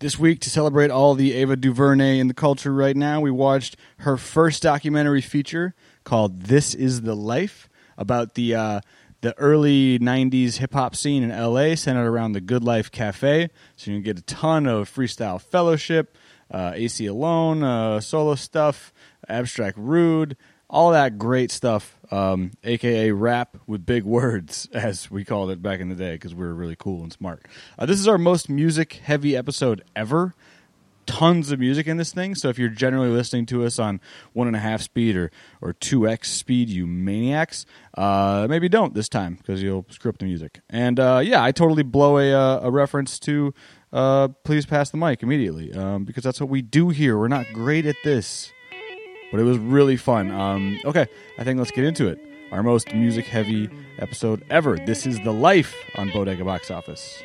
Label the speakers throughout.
Speaker 1: This week, to celebrate all the Ava DuVernay in the culture right now, we watched her first documentary feature called This Is the Life, about the early 90s hip-hop scene in L.A., centered around the Good Life Cafe. So you can get a ton of Freestyle Fellowship, AC Alone, solo stuff, Abstract Rude, all that great stuff, a.k.a. rap with big words, as we called it back in the day, because we were really cool and smart. This is our most music-heavy episode ever. Tons of music in this thing, so if you're generally listening to us on 1.5 speed or 2x speed, you maniacs, maybe don't this time, because you'll screw up the music. And I totally blow a reference to Please Pass the Mic immediately, because that's what we do here. We're not great at this, but it was really fun. Okay, I think let's get into it. Our most music-heavy episode ever. This is The Life on Bodega Box Office.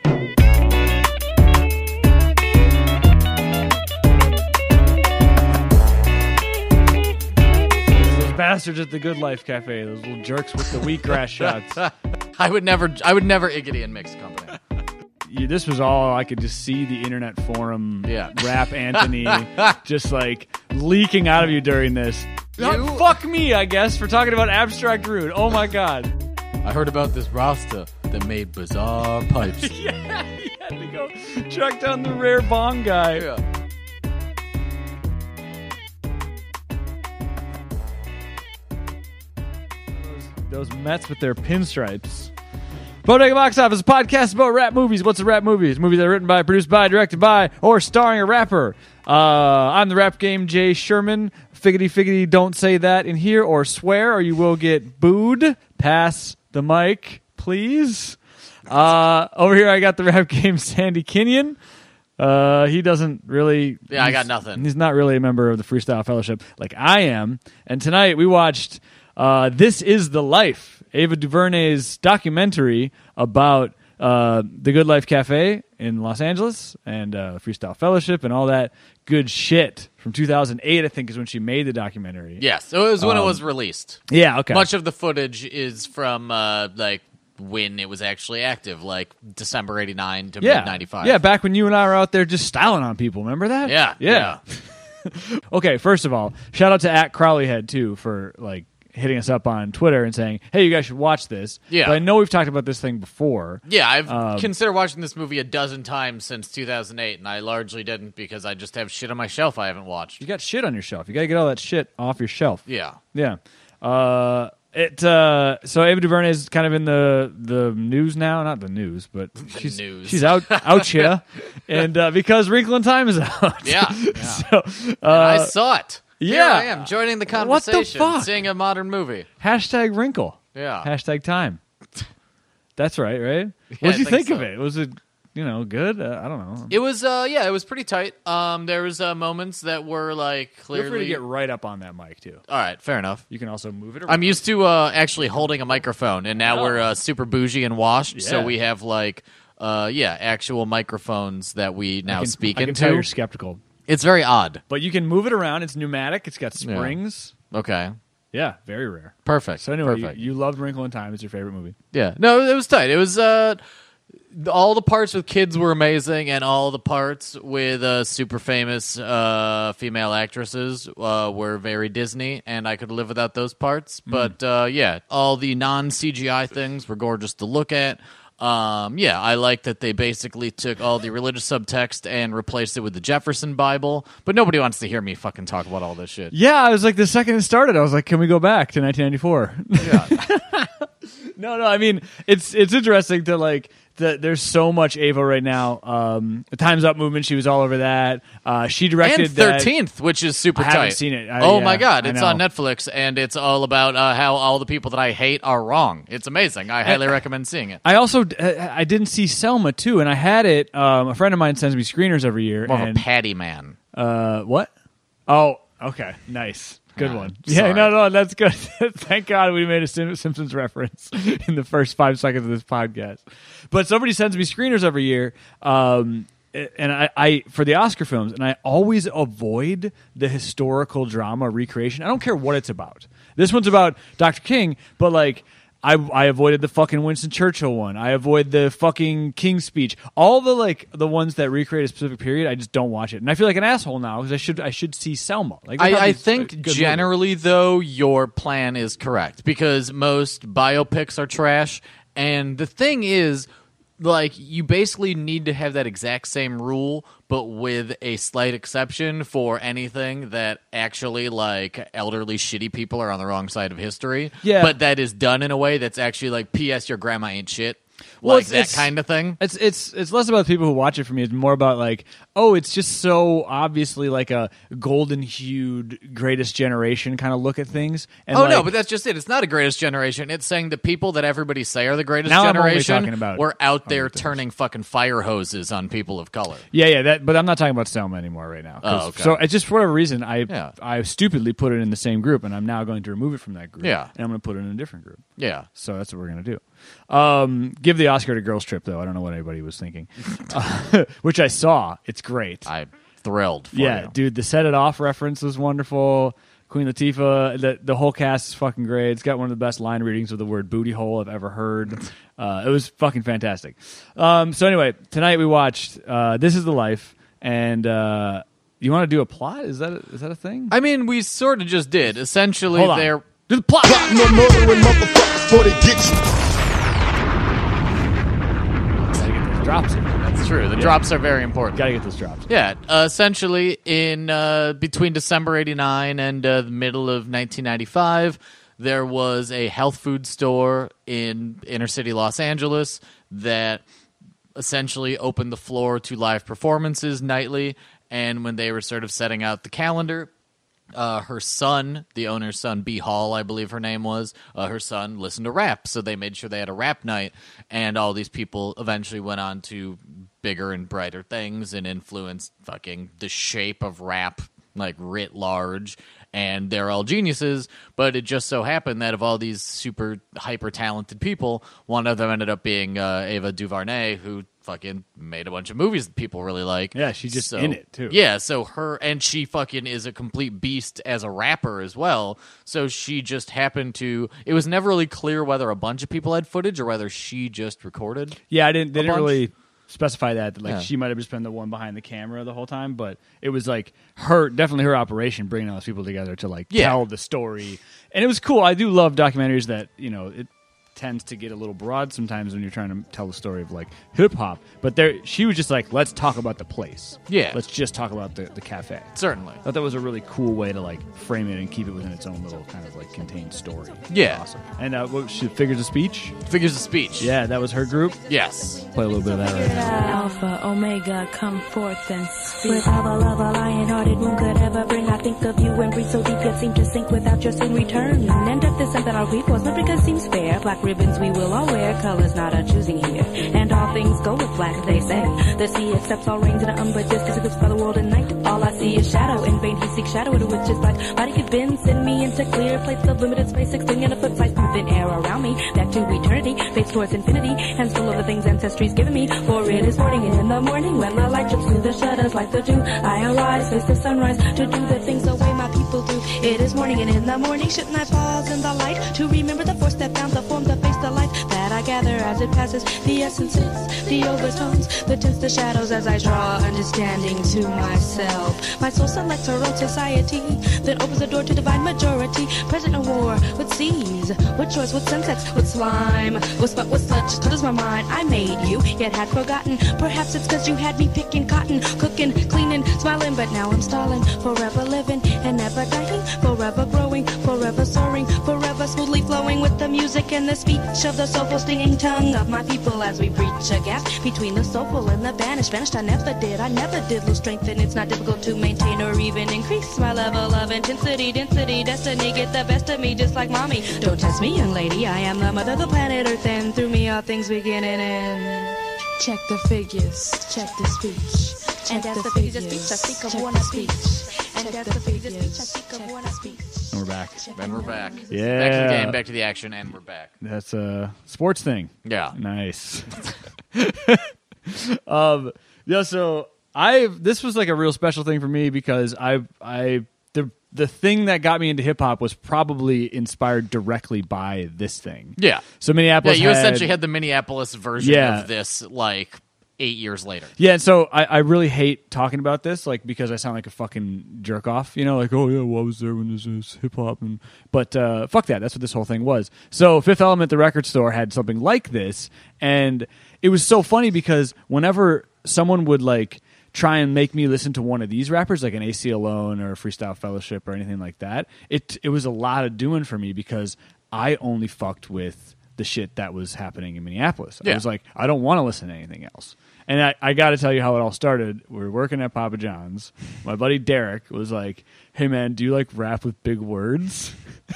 Speaker 1: Bastards at the Good Life Cafe, those little jerks with the wheatgrass shots.
Speaker 2: I would never Iggity and Mix Company.
Speaker 1: This was all I could just see the internet forum rap Anthony just like leaking out of you during this. Fuck me, I guess, for talking about Abstract Rude. Oh my god.
Speaker 2: I heard about this roster that made bizarre pipes.
Speaker 1: Yeah, he had to go track down the rare bong guy.
Speaker 2: Yeah.
Speaker 1: Those Mets with their pinstripes. Bodega Box Office, a podcast about rap movies. What's a rap movie? It's movies that are written by, produced by, directed by, or starring a rapper. I'm the rap game, Jay Sherman. Figgity, don't say that in here or swear or you will get booed. Pass the mic, please. Over here I got the rap game, Sandy Kenyon. He doesn't really...
Speaker 2: Yeah, I got nothing.
Speaker 1: He's not really a member of the Freestyle Fellowship like I am. And tonight we watched... This Is the Life, Ava DuVernay's documentary about the Good Life Cafe in Los Angeles and Freestyle Fellowship and all that good shit from 2008, I think, is when she made the documentary.
Speaker 2: Yes, it was when it was released.
Speaker 1: Yeah, okay.
Speaker 2: Much of the footage is from when it was actually active, like December 89 to mid-95.
Speaker 1: Yeah, back when you and I were out there just styling on people. Remember that?
Speaker 2: Yeah.
Speaker 1: Okay, first of all, shout out to @CrowleyHead, too, for, hitting us up on Twitter and saying, hey, you guys should watch this.
Speaker 2: Yeah.
Speaker 1: But I know we've talked about this thing before.
Speaker 2: Yeah, I've considered watching this movie a dozen times since 2008, and I largely didn't because I just have shit on my shelf I haven't watched.
Speaker 1: You got shit on your shelf. You got to get all that shit off your shelf.
Speaker 2: Yeah.
Speaker 1: Yeah. So Ava DuVernay is kind of in the news now. Not the news, but she's out here. And because Wrinkle in Time is out.
Speaker 2: Yeah.
Speaker 1: So,
Speaker 2: and I saw it.
Speaker 1: Yeah.
Speaker 2: Here I am, joining the conversation,
Speaker 1: what the fuck?
Speaker 2: seeing a modern movie.
Speaker 1: #Wrinkle.
Speaker 2: Yeah.
Speaker 1: #Time. That's right?
Speaker 2: Yeah,
Speaker 1: What did you think
Speaker 2: so.
Speaker 1: of it? Was it, good? I don't know.
Speaker 2: It was, it was pretty tight. There was moments that were, clearly...
Speaker 1: Feel free to get right up on that mic, too.
Speaker 2: All right, fair enough.
Speaker 1: You can also move it around.
Speaker 2: I'm used to actually holding a microphone, and now we're super bougie and washed, so
Speaker 1: Yeah.
Speaker 2: we have, actual microphones that we now speak
Speaker 1: I can
Speaker 2: into.
Speaker 1: tell you're skeptical.
Speaker 2: It's very odd.
Speaker 1: But you can move it around. It's pneumatic. It's got springs.
Speaker 2: Okay.
Speaker 1: Yeah, very rare.
Speaker 2: Perfect.
Speaker 1: So anyway,
Speaker 2: Perfect.
Speaker 1: you loved Wrinkle in Time. It's your favorite movie.
Speaker 2: Yeah. No, it was tight. It was all the parts with kids were amazing, and all the parts with super famous female actresses were very Disney, and I could live without those parts. But all the non-CGI things were gorgeous to look at. I like that they basically took all the religious subtext and replaced it with the Jefferson Bible, but nobody wants to hear me fucking talk about all this shit.
Speaker 1: Yeah, I was like, the second it started, I was like, can we go back to 1994?
Speaker 2: Yeah.
Speaker 1: No, I mean, it's interesting to there's so much Ava right now. The Time's Up movement, she was all over that. She directed
Speaker 2: and 13th, which is super tight.
Speaker 1: I haven't seen it.
Speaker 2: My God, it's on Netflix, and it's all about how all the people that I hate are wrong. It's amazing. I highly recommend seeing it.
Speaker 1: I also I didn't see Selma too, and I had it. A friend of mine sends me screeners every year.
Speaker 2: More of a patty man.
Speaker 1: What? Oh, okay, nice. Good one.
Speaker 2: Sorry.
Speaker 1: Yeah, no, that's good. Thank God we made a Simpsons reference in the first 5 seconds of this podcast. But somebody sends me screeners every year, and I for the Oscar films, and I always avoid the historical drama recreation. I don't care what it's about. This one's about Dr. King, but
Speaker 3: I avoided the fucking Winston Churchill one. I avoid the fucking King's Speech. All the ones that recreate a specific period, I just don't watch it. And I feel like an asshole now because I should see Selma. Like
Speaker 2: I think generally though your plan is correct because most biopics are trash, and the thing is, like, you basically need to have that exact same rule, but with a slight exception for anything that actually, like, elderly, shitty people are on the wrong side of history.
Speaker 3: Yeah.
Speaker 2: But that is done in a way that's actually like, P.S. your grandma ain't shit.
Speaker 3: Well,
Speaker 2: Like that kind of thing.
Speaker 3: It's less about the people who watch it for me. It's more about like, oh, it's just so obviously like a golden hued greatest generation kind of look at things. And
Speaker 2: Oh,
Speaker 3: like,
Speaker 2: no, but that's just it. It's not a greatest generation. It's saying the people that everybody say are the greatest
Speaker 3: Now I'm only
Speaker 2: generation
Speaker 3: talking about
Speaker 2: were out there
Speaker 3: other things.
Speaker 2: turning fucking fire hoses on people of color.
Speaker 3: yeah, but I'm not talking about Selma anymore right now.
Speaker 2: Oh, okay.
Speaker 3: So it's just for whatever reason
Speaker 2: Yeah.
Speaker 3: I stupidly put it in the same group, and I'm now going to remove it from that group.
Speaker 2: Yeah.
Speaker 3: And I'm going to put it in a different group.
Speaker 2: Yeah.
Speaker 3: So that's what we're going to do. Give the Oscar to Girls Trip, though. I don't know what anybody was thinking. Which I saw. It's great.
Speaker 2: I'm thrilled for
Speaker 3: Yeah,
Speaker 2: you.
Speaker 3: dude, the Set It Off reference was wonderful. Queen Latifah, the whole cast is fucking great. It's got one of the best line readings of the word booty hole I've ever heard. It was fucking fantastic. So anyway, tonight we watched This Is the Life, and you want to do a plot? Is that a thing?
Speaker 2: I mean, we sort of just did. Essentially,
Speaker 3: Hold on.
Speaker 2: they're...
Speaker 3: Do the plot!
Speaker 4: No murdering motherfuckers before they get you.
Speaker 3: Gotta get those drops in.
Speaker 2: That's true. The drops are very important.
Speaker 3: Gotta get those drops.
Speaker 2: Yeah, essentially, in between December '89 and the middle of 1995, there was a health food store in inner city Los Angeles that essentially opened the floor to live performances nightly. And when they were sort of setting out the calendar, her son, the owner's son, B. Hall, I believe her name was, her son listened to rap. So they made sure they had a rap night. And all these people eventually went on to bigger and brighter things and influenced fucking the shape of rap, like, writ large. And they're all geniuses, but it just so happened that of all these super hyper-talented people, one of them ended up being Ava DuVernay, who fucking made a bunch of movies that people really like.
Speaker 3: Yeah, she's just in it, too.
Speaker 2: Yeah, so and she fucking is a complete beast as a rapper as well. So she just happened to... It was never really clear whether a bunch of people had footage or whether she just recorded.
Speaker 3: Yeah, they didn't
Speaker 2: bunch?
Speaker 3: really specify that. Like,
Speaker 2: Yeah.
Speaker 3: she might have just been the one behind the camera the whole time, but it was like definitely her operation bringing all those people together to like tell the story. And it was cool. I do love documentaries that, you know, it tends to get a little broad sometimes when you're trying to tell the story of like hip hop. But she was just like, let's talk about the place.
Speaker 2: Yeah.
Speaker 3: Let's just talk about the cafe.
Speaker 2: Certainly.
Speaker 3: I thought that was a really cool way to like frame it and keep it within its own little kind of like contained story.
Speaker 2: Yeah.
Speaker 3: Awesome. And Figures of Speech?
Speaker 2: Figures of Speech.
Speaker 3: Yeah, that was her group.
Speaker 2: Yes.
Speaker 3: Play a little bit of that right now.
Speaker 5: Alpha, Omega, come forth and speak. With all the love a lion-hearted moon could ever bring, I think of you and breathe so deep yet seem to sink without just in return. And death is something our grief was, not because seems fair. Black ribbons we will all wear, colors not a choosing here. And all things go with black, they say. The sea accepts all rains and umber just as it goes by the world at night. All I see is shadow, in vain he seeks shadow, to which is black. Body could bend, send me into clear plates of limited space, extending a foot size through thin air around me. Back to eternity, face towards infinity, hands full of the things ancestry's given me. For it is morning, and in the morning, when the light drips through the shutters like the dew, I arise, face the sunrise, to do the things the way my people do. It is morning, and in the morning, shouldn't I pause in the light to remember the force that found the form, the face, the life that I gather as it passes, the essences, the overtones, the tints, the shadows as I draw understanding to myself. My soul selects her own society, then opens the door to divine majority. Present in war with seas, with choice, with sunsets, with slime, with spot, with sludge. Colors my mind, I made you, yet had forgotten. Perhaps it's cause you had me picking cotton, cooking, cleaning, smiling, but now I'm stalling. Forever living and never dying, forever growing, forever soaring, forever smoothly flowing with the music and the speech of the soulful stinging tongue of my people as we breach a gap between the soulful and the banished. Vanished, I never did lose strength, and it's not difficult to maintain or even increase my level of intensity, density, destiny. Get the best of me just like mommy. Don't test me, young lady, I am the mother of the planet Earth, and through me all things begin and end. Check the figures, check the speech. And that's the figures of speech, I speak of one speech. And that's the figures of speech, I speak of one speech.
Speaker 3: And we're back.
Speaker 2: And we're back.
Speaker 3: Yeah.
Speaker 2: Back to the game, back to the action, and we're back.
Speaker 3: That's a sports thing.
Speaker 2: Yeah.
Speaker 3: Nice. Yeah, so this was like a real special thing for me because I the thing that got me into hip hop was probably inspired directly by this thing.
Speaker 2: Yeah.
Speaker 3: So Minneapolis.
Speaker 2: Yeah, you essentially had the Minneapolis version
Speaker 3: Yeah.
Speaker 2: of this, like 8 years later.
Speaker 3: Yeah, and so I really hate talking about this, like, because I sound like a fucking jerk off, you know, like, oh yeah, well, I was there when this was hip hop, but fuck that. That's what this whole thing was. So Fifth Element, the record store, had something like this, and it was so funny because whenever someone would like try and make me listen to one of these rappers, like an AC Alone or a Freestyle Fellowship or anything like that, it was a lot of doing for me because I only fucked with the shit that was happening in Minneapolis. I
Speaker 2: Yeah.
Speaker 3: was like, I don't want to listen to anything else. And I got to tell you how it all started. We were working at Papa John's. My buddy Derek was like, hey man, do you like rap with big words?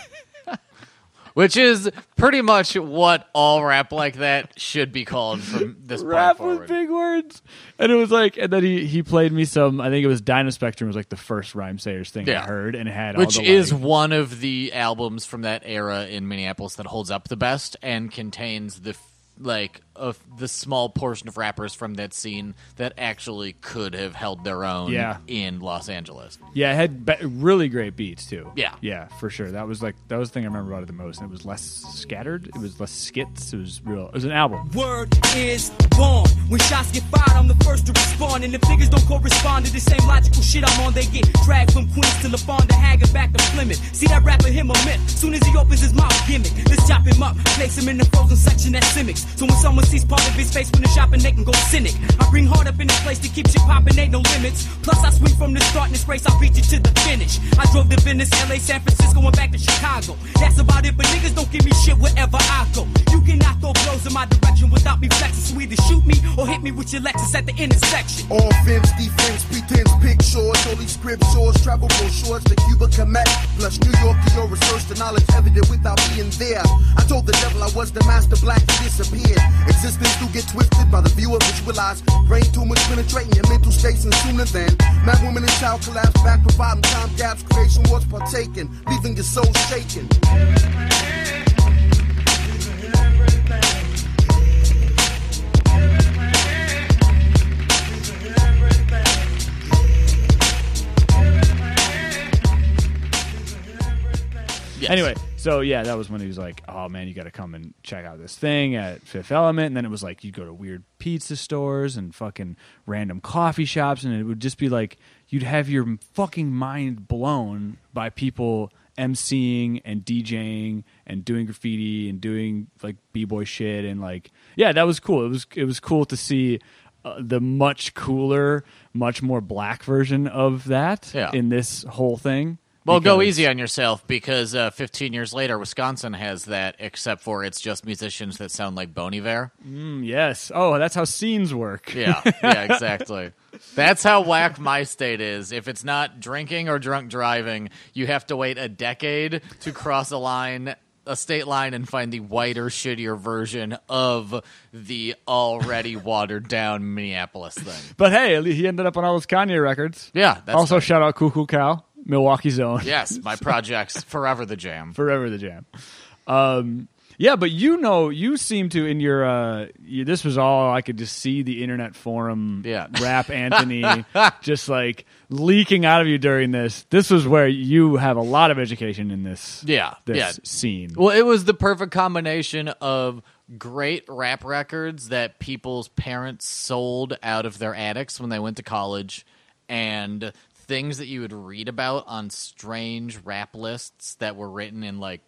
Speaker 2: Which is pretty much what all rap like that should be called from this point
Speaker 3: Rap
Speaker 2: forward.
Speaker 3: with big words. And it was like, and then he played me some, I think it was Dino Spectrum was like the first Rhyme Sayers thing
Speaker 2: Yeah.
Speaker 3: I heard, and it had
Speaker 2: Which
Speaker 3: all the,
Speaker 2: is
Speaker 3: like,
Speaker 2: one of the albums from that era in Minneapolis that holds up the best and contains the the small portion of rappers from that scene that actually could have held their own
Speaker 3: Yeah.
Speaker 2: in Los Angeles.
Speaker 3: yeah, it had really great beats too.
Speaker 2: Yeah.
Speaker 3: for sure. That was the thing I remember about it the most. And it was less scattered. It was less skits. It was real. It was an album.
Speaker 6: Word is born. When shots get fired, I'm the first to respond. And if niggas don't correspond to the same logical shit I'm on, they get dragged from Queens to LaFonda, Haggard back to Plymouth. See that rapper, him a myth. Soon as he opens his mouth, gimmick. Let's chop him up, place him in the frozen section at Simics. So when someone sees part of his face when they're shopping, they can go cynic. I bring hard up in this place to keep shit popping, ain't no limits. Plus I swing from the start in this race, I'll beat you to the finish. I drove to Venice, LA, San Francisco, and back to Chicago. That's about it, but niggas don't give me shit wherever I go. You cannot throw blows in my direction without me flexing. So either shoot me or hit me with your Lexus at the intersection.
Speaker 4: Offense, defense, pretense, pictures, holy scriptures, travel brochures to Cuba, Kemet, plus New York, your research, the knowledge evident without being there. I told the devil I was the master black, he disappeared. Existence do get twisted by the viewer, visualize. Brain tumors penetrating your mental states, and sooner than man, woman, and child collapse back, providing time gaps, creation was partaken, leaving your soul shaking.
Speaker 2: Yes.
Speaker 3: Anyway, so yeah, that was when he was like, "Oh man, you got to come and check out this thing at Fifth Element." And then it was like you'd go to weird pizza stores and fucking random coffee shops, and it would just be like you'd have your fucking mind blown by people emceeing and DJing and doing graffiti and doing like b-boy shit, and like yeah, that was cool. It was cool to see the much cooler, much more black version of that
Speaker 2: Yeah.
Speaker 3: in this whole thing.
Speaker 2: Well, go
Speaker 3: Because-
Speaker 2: easy on yourself because 15 years later, Wisconsin has that, except for it's just musicians that sound like Bon Iver.
Speaker 3: Yes. Oh, that's how scenes work.
Speaker 2: Yeah, exactly. That's how whack my state is. If it's not drinking or drunk driving, you have to wait a decade to cross a state line, and find the whiter, shittier version of the already watered down Minneapolis thing.
Speaker 3: But hey, he ended up on all those Kanye records.
Speaker 2: Yeah, that's
Speaker 3: also,
Speaker 2: nice.
Speaker 3: shout out Cuckoo Cow, Milwaukee's own.
Speaker 2: Yes, my project's forever the jam.
Speaker 3: Forever the jam. Yeah, but you seem to in your this was all I could just see the internet forum
Speaker 2: Yeah.
Speaker 3: rap Anthony just like leaking out of you during this. This was where you have a lot of education in this
Speaker 2: Yeah.
Speaker 3: scene.
Speaker 2: Well, it was the perfect combination of great rap records that people's parents sold out of their attics when they went to college, and things that you would read about on strange rap lists that were written in like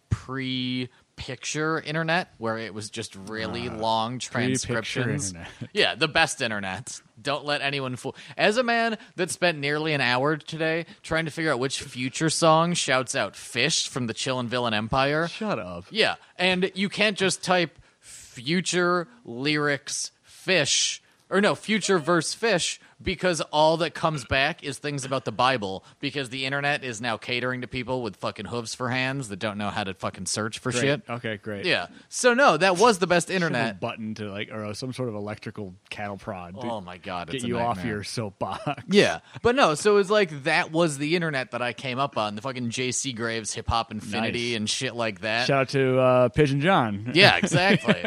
Speaker 2: pre-picture internet, where it was just really long transcriptions.
Speaker 3: internet.
Speaker 2: Yeah, the best internet. Don't let anyone fool. As a man that spent nearly an hour today trying to figure out which Future song shouts out Fish from the Chillin' Villain Empire.
Speaker 3: Shut up.
Speaker 2: Yeah, and you can't just type Future lyrics Fish, or no, Future verse Fish, because all that comes back is things about the Bible, because the internet is now catering to people with fucking hooves for hands that don't know how to fucking search for
Speaker 3: Great.
Speaker 2: shit.
Speaker 3: Okay, great.
Speaker 2: Yeah. So no, that was the best
Speaker 3: A
Speaker 2: internet.
Speaker 3: button to like or some sort of electrical cattle prod to
Speaker 2: Oh my god,
Speaker 3: get
Speaker 2: it's a
Speaker 3: you off
Speaker 2: nightmare.
Speaker 3: your soapbox.
Speaker 2: Yeah, but no, so it was like that was the internet that I came up on, the fucking J.C. Graves Hip Hop Infinity
Speaker 3: Nice.
Speaker 2: and shit like that.
Speaker 3: Shout out to Pigeon John.
Speaker 2: Yeah, exactly.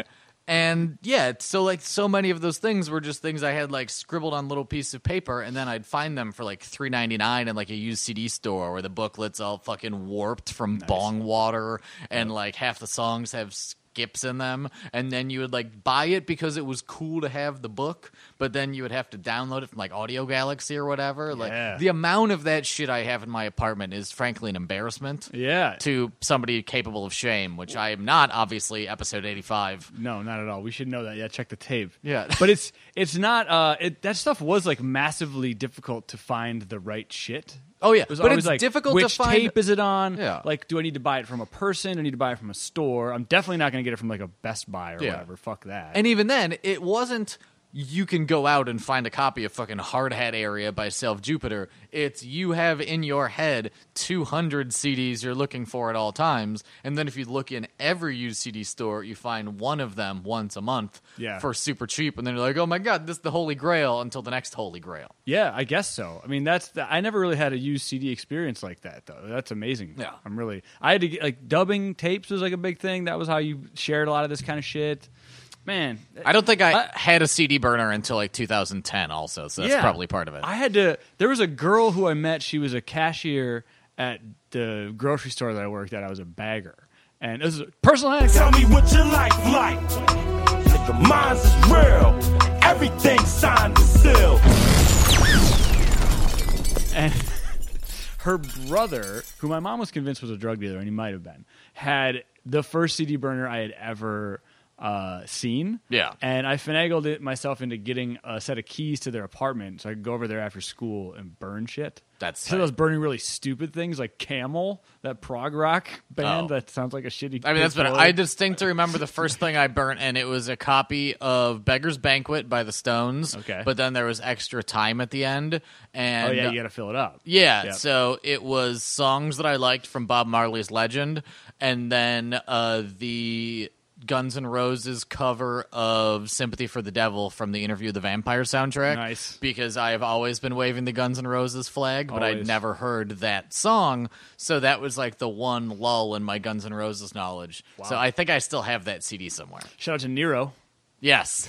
Speaker 2: And yeah, so like so many of those things were just things I had like scribbled on little pieces of paper, and then I'd find them for like $3.99 in like a used CD store where the booklet's all fucking warped from bong water, and like half the songs have skips in them, and then you would like buy it because it was cool to have the book, but then you would have to download it from like Audio Galaxy or whatever. Like the amount of that shit I have in my apartment is frankly an embarrassment.
Speaker 3: Yeah.
Speaker 2: To somebody capable of shame, which I am not. Obviously, episode 85.
Speaker 3: No, not at all. We should know that. Yeah, check the tape.
Speaker 2: Yeah.
Speaker 3: But it's not. That stuff was like massively difficult to find the right shit.
Speaker 2: Oh yeah,
Speaker 3: It was
Speaker 2: but
Speaker 3: always
Speaker 2: it's
Speaker 3: like,
Speaker 2: difficult
Speaker 3: which
Speaker 2: to find.
Speaker 3: tape is it on?
Speaker 2: Yeah.
Speaker 3: Like, do I need to buy it from a person? Do I need to buy it from a store? I'm definitely not going to get it from like a Best Buy or
Speaker 2: Yeah.
Speaker 3: whatever. Fuck that.
Speaker 2: And even then, it wasn't. You can go out and find a copy of fucking Hard Hat Area by Self Jupiter. It's you have in your head 200 CDs you're looking for at all times, and then if you look in every used CD store, you find one of them once a month for super cheap, and then you're like, oh my god, this is the Holy Grail until the next Holy Grail.
Speaker 3: Yeah, I guess so. I mean, I never really had a used CD experience like that, though. That's amazing.
Speaker 2: Yeah.
Speaker 3: I had to get, like, dubbing tapes was like a big thing. That was how you shared a lot of this kind of shit. Man.
Speaker 2: I don't think I had a CD burner until like 2010 also, so that's probably part of it.
Speaker 3: There was a girl who I met. She was a cashier at the grocery store that I worked at. I was a bagger. And this is a personal anecdote.
Speaker 7: Tell me what your life like. Nigga, mine's is real. Everything's signed and sealed.
Speaker 3: And her brother, who my mom was convinced was a drug dealer, and he might have been, had the first CD burner I had ever seen.
Speaker 2: Yeah.
Speaker 3: And I finagled it myself into getting a set of keys to their apartment so I could go over there after school and burn shit.
Speaker 2: That's
Speaker 3: so I was burning really stupid things like Camel, that prog rock band that sounds like a shitty.
Speaker 2: I mean, that's better. I distinctly remember the first thing I burnt, and it was a copy of Beggar's Banquet by the Stones.
Speaker 3: Okay.
Speaker 2: But then there was extra time at the end. And
Speaker 3: you got to fill it up.
Speaker 2: Yeah,
Speaker 3: Yep.
Speaker 2: so it was songs that I liked from Bob Marley's Legend, and then the Guns N' Roses cover of Sympathy for the Devil from the Interview with the Vampire soundtrack.
Speaker 3: Nice.
Speaker 2: Because I have always been waving the Guns N' Roses flag, but I'd
Speaker 3: Always.
Speaker 2: never heard that song, so that was like the one lull in my Guns N' Roses knowledge.
Speaker 3: Wow.
Speaker 2: So I think I still have that CD somewhere.
Speaker 3: Shout out to Nero.
Speaker 2: Yes.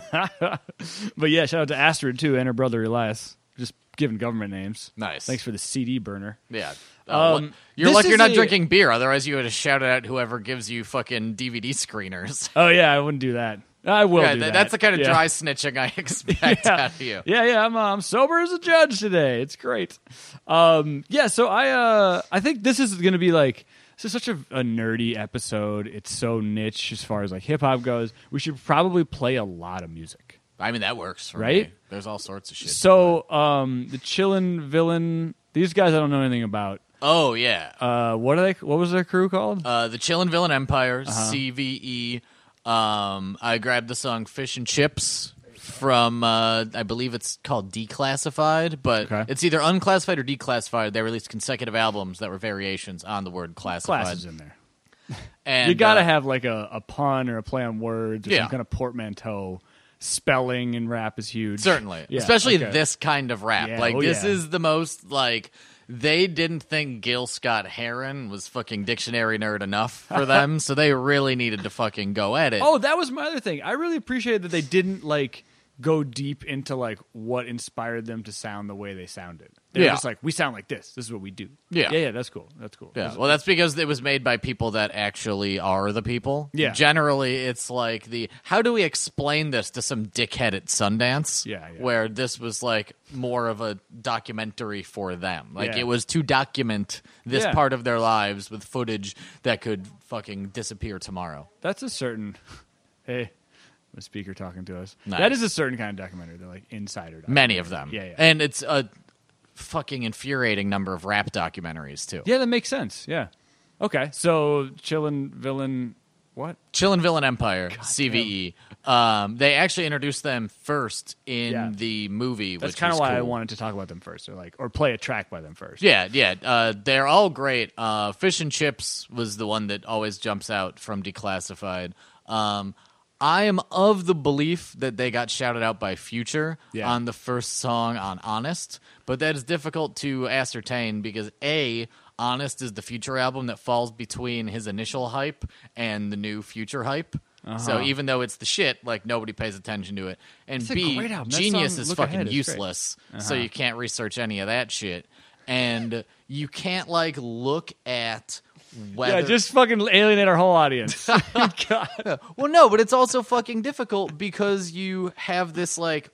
Speaker 3: But yeah, shout out to Astrid, too, and her brother Elias. Just giving government names.
Speaker 2: Nice.
Speaker 3: Thanks for the CD burner.
Speaker 2: Yeah.
Speaker 3: This
Speaker 2: You're lucky you're
Speaker 3: is
Speaker 2: not
Speaker 3: a-
Speaker 2: drinking beer, otherwise you would have shouted out whoever gives you fucking DVD screeners.
Speaker 3: Oh, yeah, I wouldn't do that. I will
Speaker 2: Yeah,
Speaker 3: do that.
Speaker 2: that's the kind of
Speaker 3: Yeah.
Speaker 2: dry snitching I expect out of you.
Speaker 3: Yeah, I'm sober as a judge today. It's great. So I think this is going to be like, this is such a nerdy episode. It's so niche as far as like hip hop goes. We should probably play a lot of music.
Speaker 2: I mean, that works for
Speaker 3: Right?
Speaker 2: me. There's all sorts of shit.
Speaker 3: So the Chillin' Villain, these guys I don't know anything about.
Speaker 2: Oh, yeah.
Speaker 3: What was their crew called?
Speaker 2: The Chillin' Villain Empire,
Speaker 3: Uh-huh.
Speaker 2: CVE. I grabbed the song Fish and Chips from, I believe it's called Declassified, but
Speaker 3: Okay.
Speaker 2: it's either unclassified or declassified. They released consecutive albums that were variations on the word classified.
Speaker 3: Classes in there.
Speaker 2: And,
Speaker 3: You got to have like a pun or a play on words or
Speaker 2: Yeah.
Speaker 3: some kind of portmanteau. Spelling in rap is huge.
Speaker 2: Certainly.
Speaker 3: Yeah,
Speaker 2: Especially
Speaker 3: okay.
Speaker 2: this kind of rap.
Speaker 3: Yeah,
Speaker 2: Like,
Speaker 3: oh,
Speaker 2: this
Speaker 3: yeah.
Speaker 2: is the most, like, they didn't think Gil Scott-Heron was fucking dictionary nerd enough for them, so they really needed to fucking go at it.
Speaker 3: Oh, that was my other thing. I really appreciated that they didn't like go deep into like what inspired them to sound the way they sounded. They're
Speaker 2: Yeah.
Speaker 3: just like, we sound like this. This is what we do.
Speaker 2: Yeah.
Speaker 3: Yeah, that's cool. That's cool.
Speaker 2: Yeah, well, that's because it was made by people that actually are the people.
Speaker 3: Yeah.
Speaker 2: Generally, it's like how do we explain this to some dickhead at Sundance?
Speaker 3: Yeah.
Speaker 2: Where this was like more of a documentary for them. Like
Speaker 3: Yeah.
Speaker 2: it was to document this
Speaker 3: Yeah.
Speaker 2: part of their lives with footage that could fucking disappear tomorrow.
Speaker 3: That's a certain. Hey, the speaker talking to us.
Speaker 2: Nice.
Speaker 3: That is a certain kind of documentary. They're like insider.
Speaker 2: Many of them.
Speaker 3: Yeah.
Speaker 2: And it's a fucking infuriating number of rap documentaries, too.
Speaker 3: Yeah, that makes sense. Yeah. Okay, so Chillin' Villain. What?
Speaker 2: Chillin' Villain Empire, CVE. They actually introduced them first in
Speaker 3: Yeah.
Speaker 2: the movie,
Speaker 3: That's
Speaker 2: which
Speaker 3: kind of
Speaker 2: was
Speaker 3: why I
Speaker 2: cool.
Speaker 3: wanted to talk about them first, or play a track by them first.
Speaker 2: Yeah. They're all great. Fish and Chips was the one that always jumps out from Declassified. I am of the belief that they got shouted out by Future
Speaker 3: Yeah.
Speaker 2: on the first song on Honest, but that is difficult to ascertain because A, Honest is the Future album that falls between his initial hype and the new Future hype. So even though it's the shit, like nobody pays attention to it. And
Speaker 3: It's a
Speaker 2: B,
Speaker 3: great album. That
Speaker 2: Genius
Speaker 3: song,
Speaker 2: is
Speaker 3: Look
Speaker 2: fucking
Speaker 3: Ahead, is great.
Speaker 2: useless. So you can't research any of that shit. And you can't like look at whether
Speaker 3: Yeah, just fucking alienate our whole audience. God.
Speaker 2: Well, no, but it's also fucking difficult because you have this like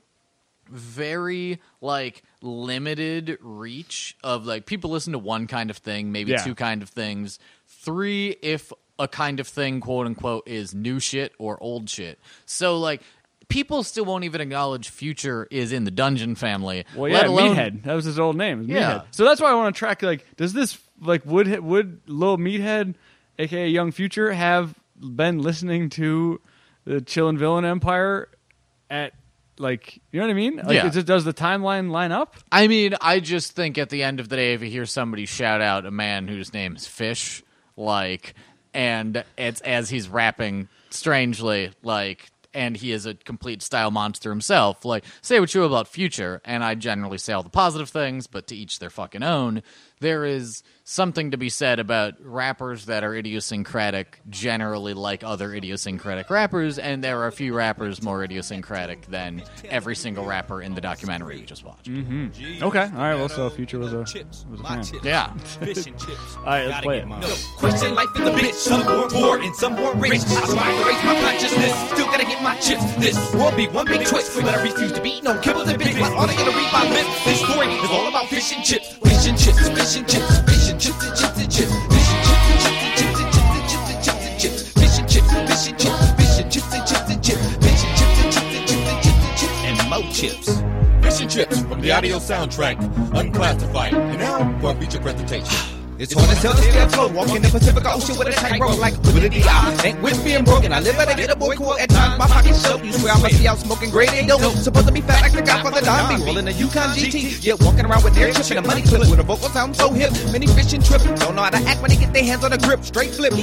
Speaker 2: very like limited reach of like people listen to one kind of thing, maybe
Speaker 3: Yeah.
Speaker 2: two kind of things, three if a kind of thing, quote unquote, is new shit or old shit. So like people still won't even acknowledge Future is in the Dungeon family.
Speaker 3: Well, yeah,
Speaker 2: let alone
Speaker 3: Meathead. That was his old name.
Speaker 2: Yeah.
Speaker 3: Meathead. So that's why I want to track. Like, does this like would Lil Meathead, aka Young Future, have been listening to the Chillin' Villain Empire at like you know what I mean? Like,
Speaker 2: Yeah.
Speaker 3: does the timeline line up?
Speaker 2: I mean, I just think at the end of the day, if you hear somebody shout out a man whose name is Fish, like, and it's as he's rapping strangely, like, and he is a complete style monster himself, like, say what you will about Future, and I generally say all the positive things, but to each their fucking own. There is something to be said about rappers that are idiosyncratic, generally like other idiosyncratic rappers, and there are a few rappers more idiosyncratic than every single rapper in the documentary we just watched.
Speaker 3: Okay, all right. Well, so Future was a fan.
Speaker 2: Yeah.
Speaker 3: All right, let's play it.
Speaker 6: Question life is a bitch. Some more poor and some more rich. I strive to raise my consciousness. Still gotta get my chips. This world be one big twist. But I refuse to be no kibbles and bits. Like all they gonna read my lips. This story is all about fish and chips. Fish and chips. Fish and chips. Fish and chips and chips and chips. Fish and chips and chips and chips and chips and chips and chips. Fish and chips. Fish and chips. Fish and chips and chips and chips. Fish and chips and chips and chips and chips and chips. And more chips.
Speaker 8: Fish and chips from the audio soundtrack, Unclassified. And now for a feature presentation.
Speaker 6: It's hard to tell the scale flow. Walking the Pacific Ocean with a tightrope like with a DI. Ain't with being broken. I live at a get a boy cool at times. My pockets show. You swear I must be out smoking grade A dope. Supposed to be fat like the guy from the Don B. Rolling a Yukon GT. Yeah, walking around with their chip and a money clip. With a vocal sound so hip. Many fishing trips. Don't know how to act when they get their hands on a grip. Straight flip.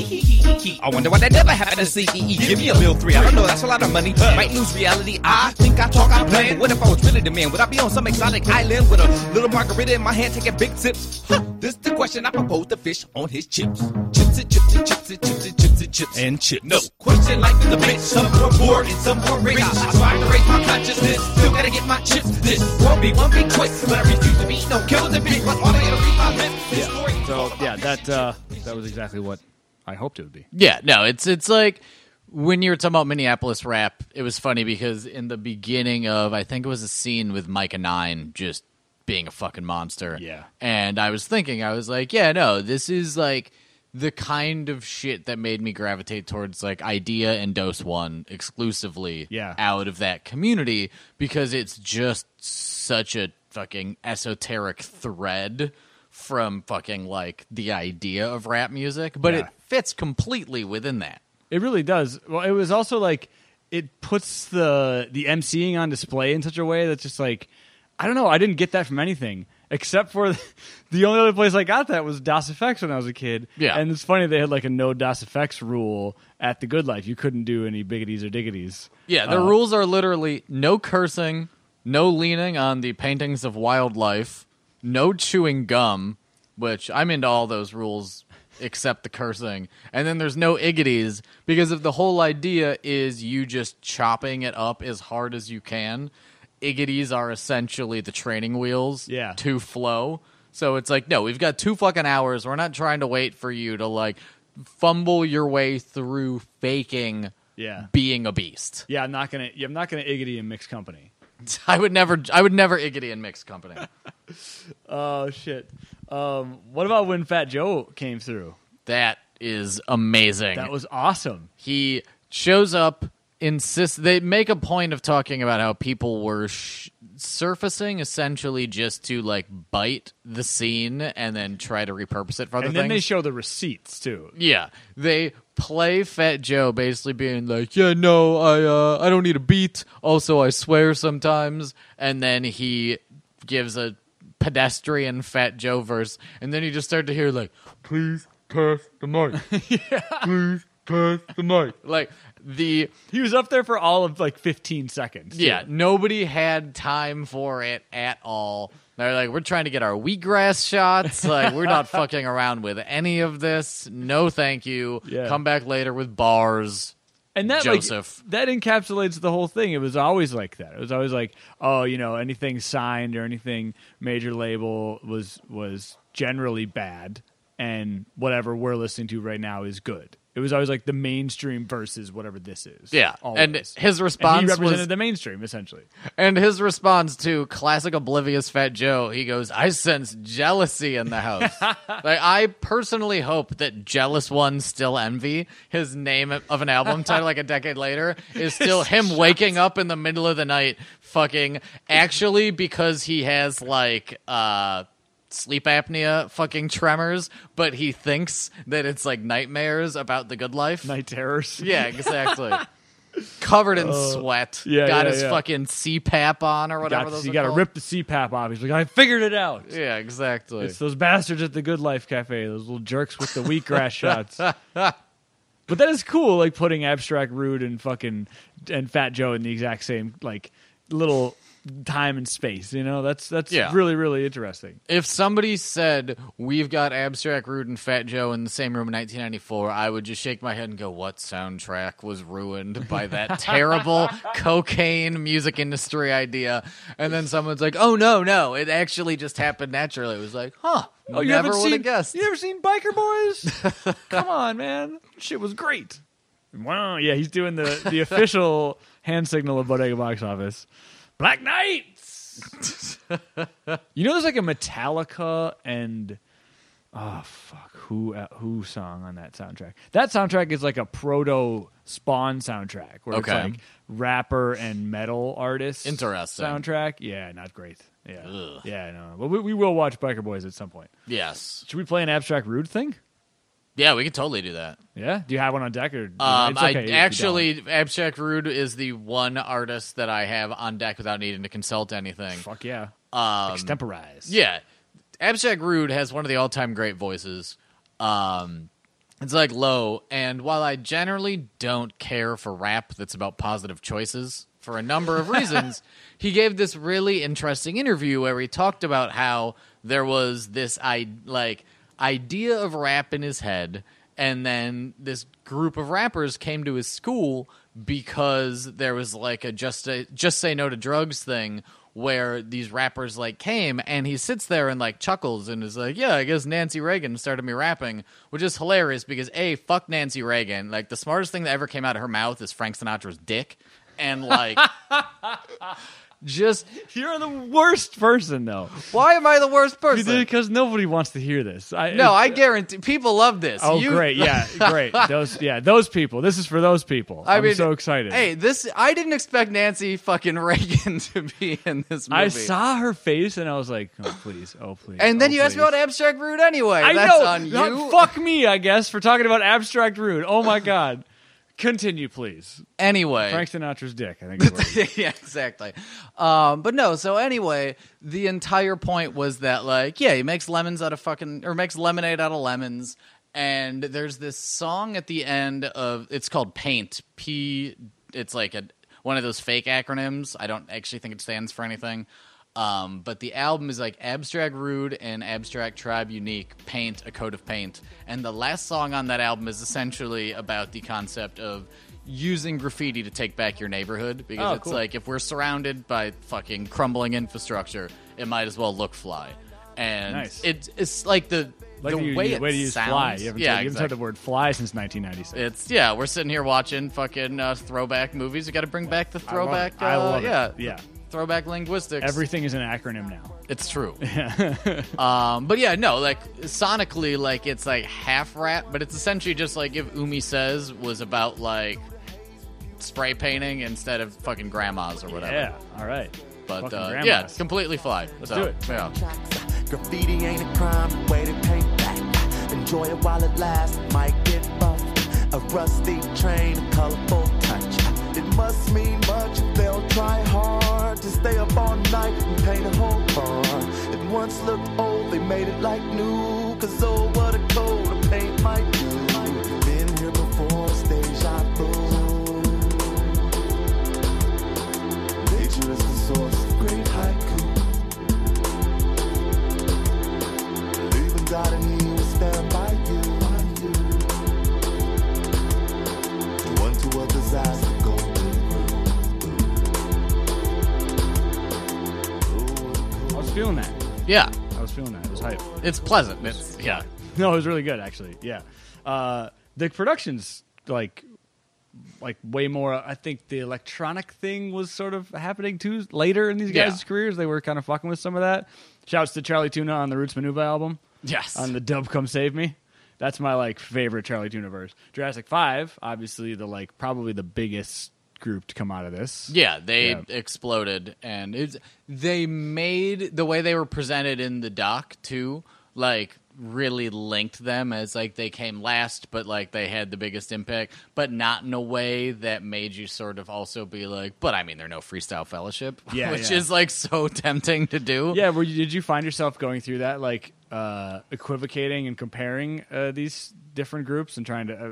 Speaker 6: I wonder why that never happened to CEE. Give me a bill 3. I don't know. That's a lot of money. Might lose reality. I think I talk, I play. But what if I was really the man? Would I be on some exotic island with a little margarita in my hand taking big sips? This the question I propose to Fish on his chips. Chips and chips and chips and chips and chips and chips and chips. No question, life is a bitch. Some more poor and some more rich. I strive to raise my consciousness. Still gotta get my chips. This won't be one big twist, but I refuse to be no killers and big. But all I gotta read my lips. This story is all
Speaker 3: So
Speaker 6: about
Speaker 3: yeah,
Speaker 6: fish
Speaker 3: that was exactly what I hoped it would be.
Speaker 2: Yeah, no, it's like when you were talking about Minneapolis rap, it was funny because in the beginning of, I think it was a scene with Micah 9 just being a fucking monster.
Speaker 3: Yeah.
Speaker 2: And I was thinking, I was like, yeah, no, this is like the kind of shit that made me gravitate towards like Idea and Dose One exclusively out of that community because it's just such a fucking esoteric thread from fucking like the idea of rap music, but it fits completely within that.
Speaker 3: It really does. Well, it was also like it puts the MCing on display in such a way that's just like I don't know. I didn't get that from anything except for the only other place I got that was Das Effects when I was a kid.
Speaker 2: Yeah,
Speaker 3: and it's funny they had like a no Das Effects rule at the Good Life. You couldn't do any biggities or diggities.
Speaker 2: Yeah, the rules are literally no cursing, no leaning on the paintings of wildlife, no chewing gum, which I'm into all those rules except the cursing. And then there's no iggities because if the whole idea is you just chopping it up as hard as you can, iggities are essentially the training wheels to flow. So it's like, no, we've got 2 fucking hours. We're not trying to wait for you to like fumble your way through faking being a beast.
Speaker 3: Yeah, I'm not gonna iggity in mixed company.
Speaker 2: I would never iggity in mixed company.
Speaker 3: Oh shit! What about when Fat Joe came through?
Speaker 2: That is amazing.
Speaker 3: That was awesome.
Speaker 2: He shows up, they make a point of talking about how people were surfacing essentially just to like bite the scene and then try to repurpose it for other
Speaker 3: and
Speaker 2: things.
Speaker 3: then they show the receipts too.
Speaker 2: Yeah, they play Fat Joe basically being like, yeah, no, I don't need a beat. Also, I swear sometimes. And then he gives a pedestrian Fat Joe verse, and then you just start to hear like, please pass the mic. Please pass the mic. Like he
Speaker 3: was up there for all of like 15 seconds.
Speaker 2: Yeah, nobody had time for it at all. They're like, we're trying to get our wheatgrass shots. Like, we're not fucking around with any of this. No, thank you.
Speaker 3: Yeah.
Speaker 2: Come back later with bars.
Speaker 3: And that
Speaker 2: Joseph.
Speaker 3: like that encapsulates the whole thing. It was always like that. It was always like, oh, anything signed or anything major label was generally bad, and whatever we're listening to right now is good. It was always like the mainstream versus whatever this is.
Speaker 2: Yeah,
Speaker 3: always.
Speaker 2: and his response
Speaker 3: and he represented
Speaker 2: was
Speaker 3: the mainstream essentially.
Speaker 2: And his response to classic oblivious Fat Joe, he goes, "I sense jealousy in the house." Like, I personally hope that Jealous Ones Still Envy, his name of an album title like a decade later, is still him waking up in the middle of the night, fucking actually because he has like sleep apnea fucking tremors, but he thinks that it's like nightmares about the good life.
Speaker 3: Night terrors.
Speaker 2: Yeah, exactly. Covered in sweat.
Speaker 3: yeah,
Speaker 2: got
Speaker 3: yeah,
Speaker 2: his
Speaker 3: yeah.
Speaker 2: fucking CPAP on or whatever those
Speaker 3: You
Speaker 2: are
Speaker 3: got to
Speaker 2: called.
Speaker 3: rip the CPAP off. He's like, I figured it out.
Speaker 2: Yeah, exactly.
Speaker 3: It's those bastards at the Good Life Cafe, those little jerks with the wheatgrass shots. But that is cool, like putting Abstract Rude and Fat Joe in the exact same like little time and space. That's
Speaker 2: Yeah.
Speaker 3: really, really interesting.
Speaker 2: If somebody said, we've got Abstract Rude and Fat Joe in the same room in 1994, I would just shake my head and go, what soundtrack was ruined by that terrible cocaine music industry idea? And then someone's like, oh, no, it actually just happened naturally. It was like,
Speaker 3: Oh, you
Speaker 2: never
Speaker 3: haven't
Speaker 2: would have guessed.
Speaker 3: You never seen Biker Boys? Come on, man. Shit was great. Wow. Yeah, he's doing the official hand signal of Bodega Box Office. Black Knights. There's like a Metallica and who song on that soundtrack? That soundtrack is like a proto Spawn soundtrack where
Speaker 2: Okay.
Speaker 3: it's like rapper and metal artists.
Speaker 2: Interesting.
Speaker 3: Soundtrack. Yeah, not great. Yeah,
Speaker 2: Ugh.
Speaker 3: yeah, no. But we will watch Biker Boys at some point.
Speaker 2: Yes.
Speaker 3: Should we play an Abstract Rude thing?
Speaker 2: Yeah, we could totally do that.
Speaker 3: Yeah. Do you have one on deck or? It's okay if you
Speaker 2: Abstract Rude is the one artist that I have on deck without needing to consult anything.
Speaker 3: don't. Fuck yeah.
Speaker 2: Um,
Speaker 3: Extemporize.
Speaker 2: Yeah. Abstract Rude has one of the all-time great voices. It's like low, and while I generally don't care for rap that's about positive choices for a number of reasons, he gave this really interesting interview where he talked about how there was this idea of rap in his head, and then this group of rappers came to his school because there was like a just say no to drugs thing where these rappers like came, and he sits there and like chuckles and is like, yeah, I guess Nancy Reagan started me rapping, which is hilarious because fuck Nancy Reagan. Like, the smartest thing that ever came out of her mouth is Frank Sinatra's dick, and like just
Speaker 3: You're the worst person, though.
Speaker 2: why am I the worst person?
Speaker 3: Because nobody wants to hear this.
Speaker 2: I guarantee people love this.
Speaker 3: Oh, great! Yeah, great. Those people. This is for those people. I'm so excited.
Speaker 2: Hey, I didn't expect Nancy fucking Reagan to be in this movie.
Speaker 3: I saw her face and I was like, "Oh please, oh please."
Speaker 2: and then
Speaker 3: oh,
Speaker 2: you asked me
Speaker 3: please.
Speaker 2: about Abstract Rude anyway.
Speaker 3: I
Speaker 2: That's
Speaker 3: know.
Speaker 2: on you.
Speaker 3: Fuck me, I guess, for talking about Abstract Rude. Oh my god. Continue, please.
Speaker 2: Anyway,
Speaker 3: Frank Sinatra's dick. I think. Is what it is.
Speaker 2: yeah, exactly. But no. So anyway, the entire point was that he makes lemonade out of lemons. And there's this song at the end of it's called Paint. It's like one of those fake acronyms. I don't actually think it stands for anything. But the album is like Abstract Rude and Abstract Tribe Unique, Paint, A Coat of Paint. And the last song on that album is essentially about the concept of using graffiti to take back your neighborhood. Because it's
Speaker 3: cool.
Speaker 2: like, if we're surrounded by fucking crumbling infrastructure, it might as well look fly. And
Speaker 3: Nice.
Speaker 2: it's like the way it
Speaker 3: way to use
Speaker 2: sounds.
Speaker 3: fly. You haven't
Speaker 2: exactly.
Speaker 3: said the word fly since 1996.
Speaker 2: We're sitting here watching fucking throwback movies. You got to bring back the throwback.
Speaker 3: I love it.
Speaker 2: Yeah. Throwback linguistics.
Speaker 3: Everything is an acronym now.
Speaker 2: It's true. But yeah, no, sonically, it's like half rap, but it's essentially just like if Umi Says was about spray painting instead of fucking grandmas or whatever.
Speaker 3: Yeah. All right.
Speaker 2: But
Speaker 3: Fucking
Speaker 2: yeah,
Speaker 3: grandmas.
Speaker 2: it's completely fly.
Speaker 3: Let's do it.
Speaker 2: Yeah.
Speaker 9: Graffiti ain't a crime, way to pay back. Enjoy it while it lasts, might get buffed. A rusty train, a colorful touch. It must mean much if they'll try hard to stay up all night and paint a whole bar. It once looked old, they made it like new. Cause oh, what a coat of paint might do. Been here before, it's deja vu. Nature is the source of great haiku. Believe in God and He will stand by you. One to others
Speaker 3: was feeling that. It was hype.
Speaker 2: It's pleasant. It's yeah.
Speaker 3: No, it was really good actually. Yeah. The production's like way more. I think the electronic thing was sort of happening too later in these guys' careers. They were kind of fucking with some of that. Shouts to Charlie Tuna on the Roots Manuva album.
Speaker 2: Yes.
Speaker 3: On the Dub Come Save Me. That's my like favorite Charlie Tuna verse. Jurassic 5, obviously the like probably the biggest group to come out of this.
Speaker 2: Yeah, they exploded, and they made the way they were presented in the doc too, like really linked them as like they came last, but like they had the biggest impact, but not in a way that made you sort of also be like, but I mean, they're no Freestyle Fellowship, which is like so tempting to do.
Speaker 3: Yeah, did you find yourself going through that, like equivocating and comparing these different groups and trying to,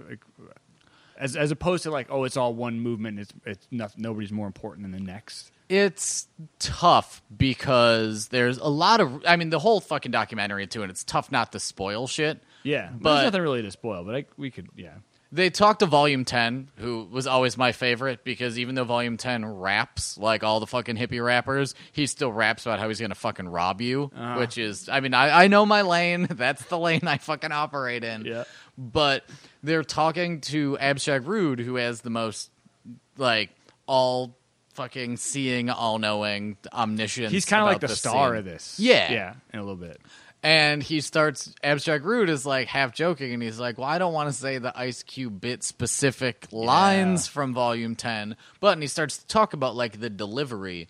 Speaker 3: as opposed to like, oh, it's all one movement, it's nobody's more important than the next?
Speaker 2: It's tough because there's a lot of, I mean, the whole fucking documentary too, and it's tough not to spoil shit.
Speaker 3: Yeah, but there's nothing really to spoil, but we could, yeah.
Speaker 2: They talked to Volume 10, who was always my favorite, because even though Volume 10 raps like all the fucking hippie rappers, he still raps about how he's going to fucking rob you, which is, I mean, I know my lane. That's the lane I fucking operate in.
Speaker 3: Yeah.
Speaker 2: But they're talking to Abstract Rude, who has the most, like, all fucking seeing, all-knowing, omniscience.
Speaker 3: He's kind of like the star
Speaker 2: scene.
Speaker 3: of this.
Speaker 2: Yeah.
Speaker 3: Yeah, in a little bit.
Speaker 2: And he starts, Abstract Rude is like half joking, and he's like, well, I don't want to say the Ice Cube bit specific lines from Volume 10, and he starts to talk about like the delivery.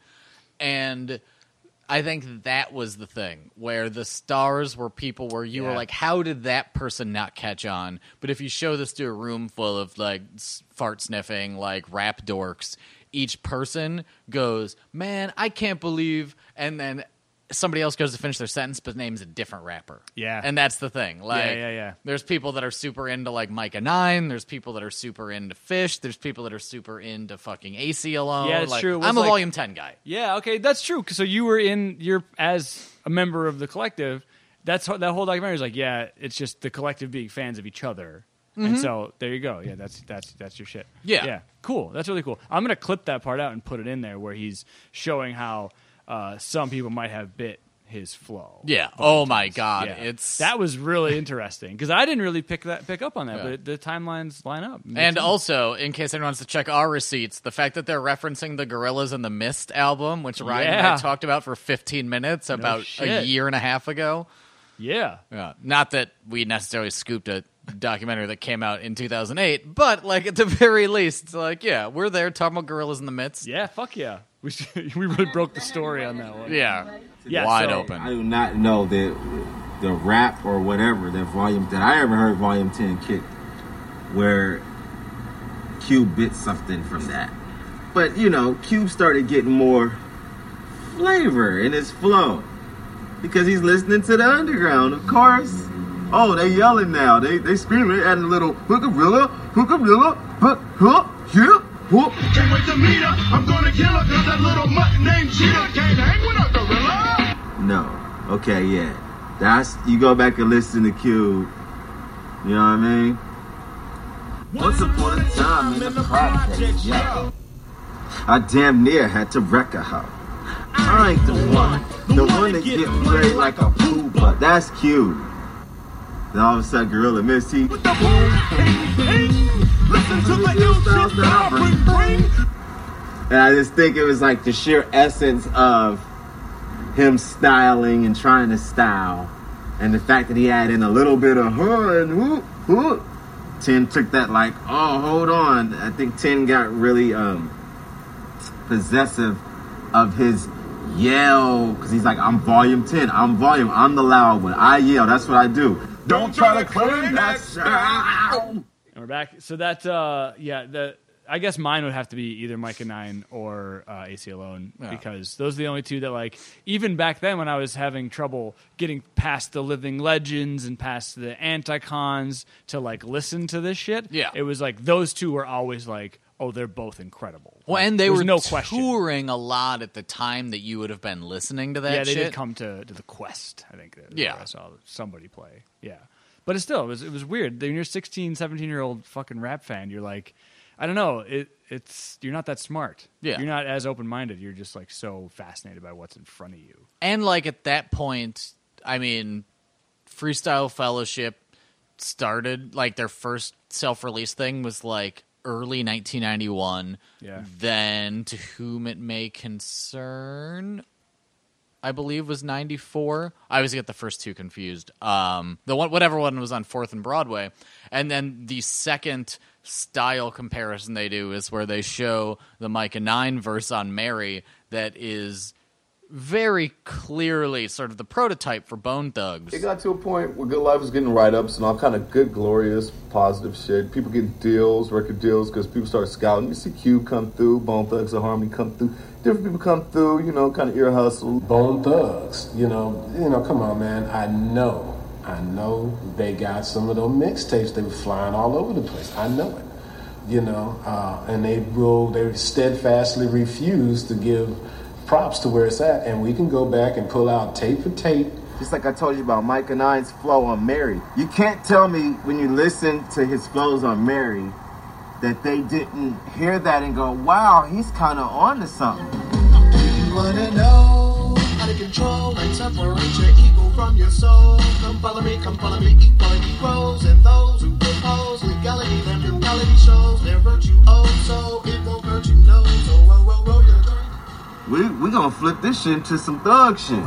Speaker 2: And I think that was the thing, where the stars were people where you were like, how did that person not catch on? But if you show this to a room full of like fart sniffing, like rap dorks, each person goes, man, I can't believe, and then somebody else goes to finish their sentence, but names a different rapper.
Speaker 3: Yeah.
Speaker 2: And that's the thing. Like,
Speaker 3: yeah.
Speaker 2: There's people that are super into, like, Micah 9. There's people that are super into Fish. There's people that are super into fucking AC Alone.
Speaker 3: Yeah, it's
Speaker 2: like,
Speaker 3: true.
Speaker 2: I'm a Volume 10 guy.
Speaker 3: Yeah, okay, that's true. So you're as a member of the collective, that whole documentary is like, yeah, it's just the collective being fans of each other. Mm-hmm. And so there you go. Yeah, that's your shit.
Speaker 2: Yeah.
Speaker 3: Cool. That's really cool. I'm going to clip that part out and put it in there where he's showing how some people might have bit his flow.
Speaker 2: Yeah. Oh my God.
Speaker 3: Yeah.
Speaker 2: It's
Speaker 3: that was really interesting because I didn't really pick up on that, but the timelines line up.
Speaker 2: And also, in case anyone wants to check our receipts, the fact that they're referencing the Gorillaz and the Mist album, which Ryan and I talked about for 15 minutes about a year and a half ago.
Speaker 3: Yeah.
Speaker 2: Not that we necessarily scooped a documentary that came out in 2008, but like at the very least, it's like, yeah, we're there talking about Gorillaz in the Mist.
Speaker 3: Yeah, fuck yeah. We really broke the story on that one.
Speaker 2: Yeah,
Speaker 3: wide
Speaker 2: open.
Speaker 10: I do not know the rap or whatever that I ever heard Volume 10 kick where Cube bit something from that. But you know, Cube started getting more flavor in his flow because he's listening to the underground, of course. Oh, they yelling now. They screaming, adding a little hookabilla, yeah. Whoop.
Speaker 7: Can't wait to meet her. I'm gonna kill her cause that little mutt named Cheetah can't hang with a gorilla.
Speaker 10: No. Okay, yeah. You go back and listen to Cube. You know what I mean? Once upon a time in the project, yeah. I damn near had to wreck a hoe. I ain't the one that get played like a poopa. That's Cube. Then all of a sudden, Gorilla Mist, he...
Speaker 7: With the boom, listen to the ill shit that I bring.
Speaker 10: And I just think it was like the sheer essence of him styling and trying to style. And the fact that he had in a little bit of and whoop, whoop. 10 took that like, oh, hold on. I think 10 got really possessive of his yell. Because he's like, I'm Volume 10. I'm the loud one. I yell. That's what I do. Don't try to claim that sound.
Speaker 3: And we're back. So that, I guess mine would have to be either Micah 9 or AC Alone because those are the only two that, like, even back then when I was having trouble getting past the Living Legends and past the Anticons to, like, listen to this shit, it was like those two were always like, oh, they're both incredible.
Speaker 2: Well, and they were touring a lot at the time that you would have been listening to that shit.
Speaker 3: Yeah, they did come to the Quest, I think. I saw somebody play. Yeah. But it was weird. When you're a 16, 17-year-old fucking rap fan, you're like, I don't know, you're not that smart.
Speaker 2: Yeah.
Speaker 3: You're not as open-minded. You're just like so fascinated by what's in front of you.
Speaker 2: And like at that point, I mean, Freestyle Fellowship started, like, their first self-release thing was, like, early 1991.
Speaker 3: Yeah.
Speaker 2: Then To Whom It May Concern, I believe, was 94. I always get the first two confused. Whatever one was on 4th and Broadway. And then the second style comparison they do is where they show the Micah 9 verse on Mary that is very clearly sort of the prototype for Bone Thugs.
Speaker 11: It got to a point where Good Life was getting write-ups and all kind of good, glorious, positive shit. People getting deals, record deals, because people started scouting. You see Cube come through, Bone Thugs and Harmony come through. Different people come through, you know, kind of ear hustle.
Speaker 12: Bone Thugs, you know, come on, man. I know they got some of those mixtapes. They were flying all over the place. I know it, you know, and they steadfastly refuse to give props to where it's at, and we can go back and pull out tape for tape.
Speaker 10: Just like I told you about Micah 9's flow on Mary. You can't tell me when you listen to his flows on Mary that they didn't hear that and go, wow, he's kind of on to something.
Speaker 13: You wanna know how to control and separate your ego from your soul? Come follow me, equality grows, and those who propose legality, their brutality shows their virtue, oh, so it won't hurt you, no, so roll your drink.
Speaker 10: We gonna flip this shit into some thug shit.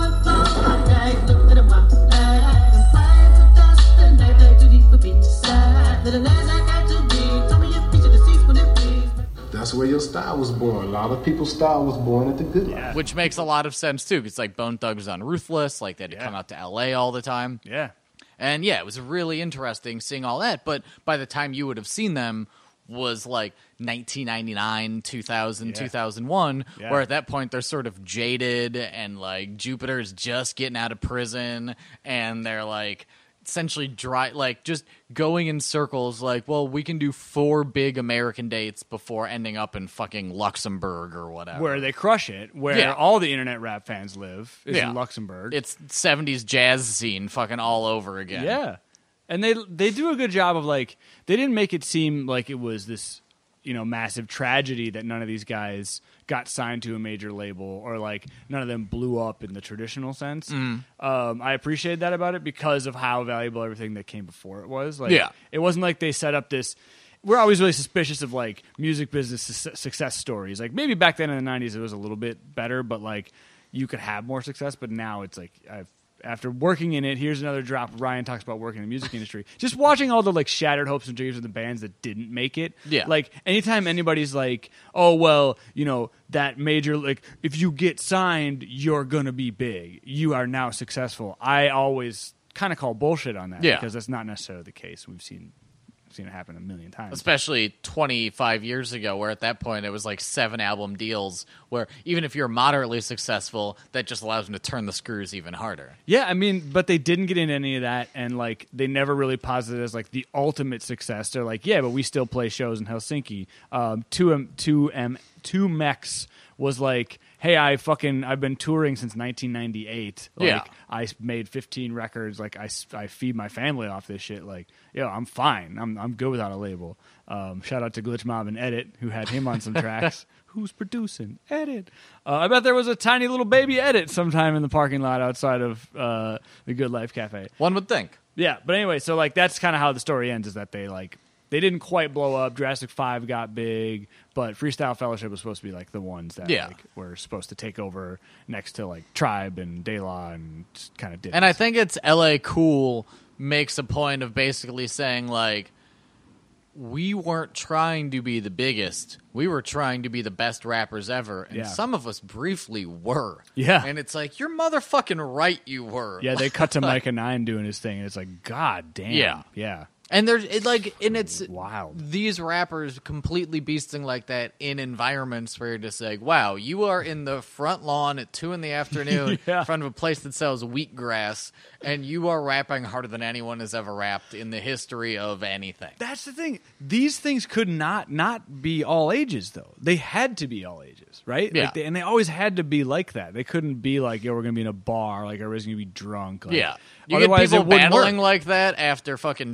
Speaker 12: That's where your style was born. A lot of people's style was born at the Good Life.
Speaker 2: Which makes a lot of sense, too, because, like, Bone Thugs on Ruthless, like, they had to come out to L.A. all the time.
Speaker 3: Yeah.
Speaker 2: And, yeah, it was really interesting seeing all that, but by the time you would have seen them was, like, 1999, 2000, 2001, where at that point they're sort of jaded, and, like, Jupiter's just getting out of prison, and they're, like, essentially dry, like, just going in circles, like, well, we can do 4 big American dates before ending up in fucking Luxembourg or whatever.
Speaker 3: Where they crush it, where all the internet rap fans live, is in Luxembourg.
Speaker 2: It's 70s jazz scene fucking all over again.
Speaker 3: Yeah. And they do a good job of, like, they didn't make it seem like it was this, you know, massive tragedy that none of these guys got signed to a major label, or like none of them blew up in the traditional sense. I appreciate that about it because of how valuable everything that came before it was. Like, it wasn't like they set up this. We're always really suspicious of like music business success stories. Like maybe back then in the 90s it was a little bit better, but like you could have more success. But now it's like after working in it, here's another drop. Ryan talks about working in the music industry. Just watching all the like shattered hopes and dreams of the bands that didn't make it.
Speaker 2: Yeah.
Speaker 3: Like anytime anybody's like, oh, well, you know, that major, like if you get signed, you're going to be big. You are now successful. I always kind of call bullshit on that because that's not necessarily the case. We've seen it happen a million times.
Speaker 2: Especially 25 years ago, where at that point it was like 7 album deals, where even if you're moderately successful, that just allows them to turn the screws even harder.
Speaker 3: Yeah, I mean, but they didn't get into any of that, and like they never really posited it as like the ultimate success. They're like, yeah, but we still play shows in Helsinki. 2Mex was like, hey, I've been touring since 1998. Like, I made 15 records. Like, I feed my family off this shit. Like, yo, I'm fine. I'm good without a label. Shout out to Glitch Mob and Edit, who had him on some tracks. Who's producing? Edit. I bet there was a tiny little baby Edit sometime in the parking lot outside of the Good Life Cafe.
Speaker 2: One would think.
Speaker 3: Yeah, but anyway, so like that's kind of how the story ends, is that they didn't quite blow up. Jurassic 5 got big, but Freestyle Fellowship was supposed to be like the ones that like, were supposed to take over next to like Tribe and De La, and just kind of did.
Speaker 2: And I think it's LA Cool makes a point of basically saying like, we weren't trying to be the biggest. We were trying to be the best rappers ever. And some of us briefly were.
Speaker 3: Yeah.
Speaker 2: And it's like, you're motherfucking right you were.
Speaker 3: Yeah, they cut to Micah 9 doing his thing, and it's like, God damn.
Speaker 2: Yeah.
Speaker 3: Yeah.
Speaker 2: And it's
Speaker 3: wild.
Speaker 2: These rappers completely beasting like that in environments where you're just like, wow, you are in the front lawn at 2 p.m. in front of a place that sells wheatgrass, and you are rapping harder than anyone has ever rapped in the history of anything.
Speaker 3: That's the thing. These things could not be all ages, though. They had to be all ages, right?
Speaker 2: Yeah.
Speaker 3: Like and they always had to be like that. They couldn't be like, yo, we're going to be in a bar, like everybody's going to be drunk. Like,
Speaker 2: yeah. You get people battling like that after fucking drinking all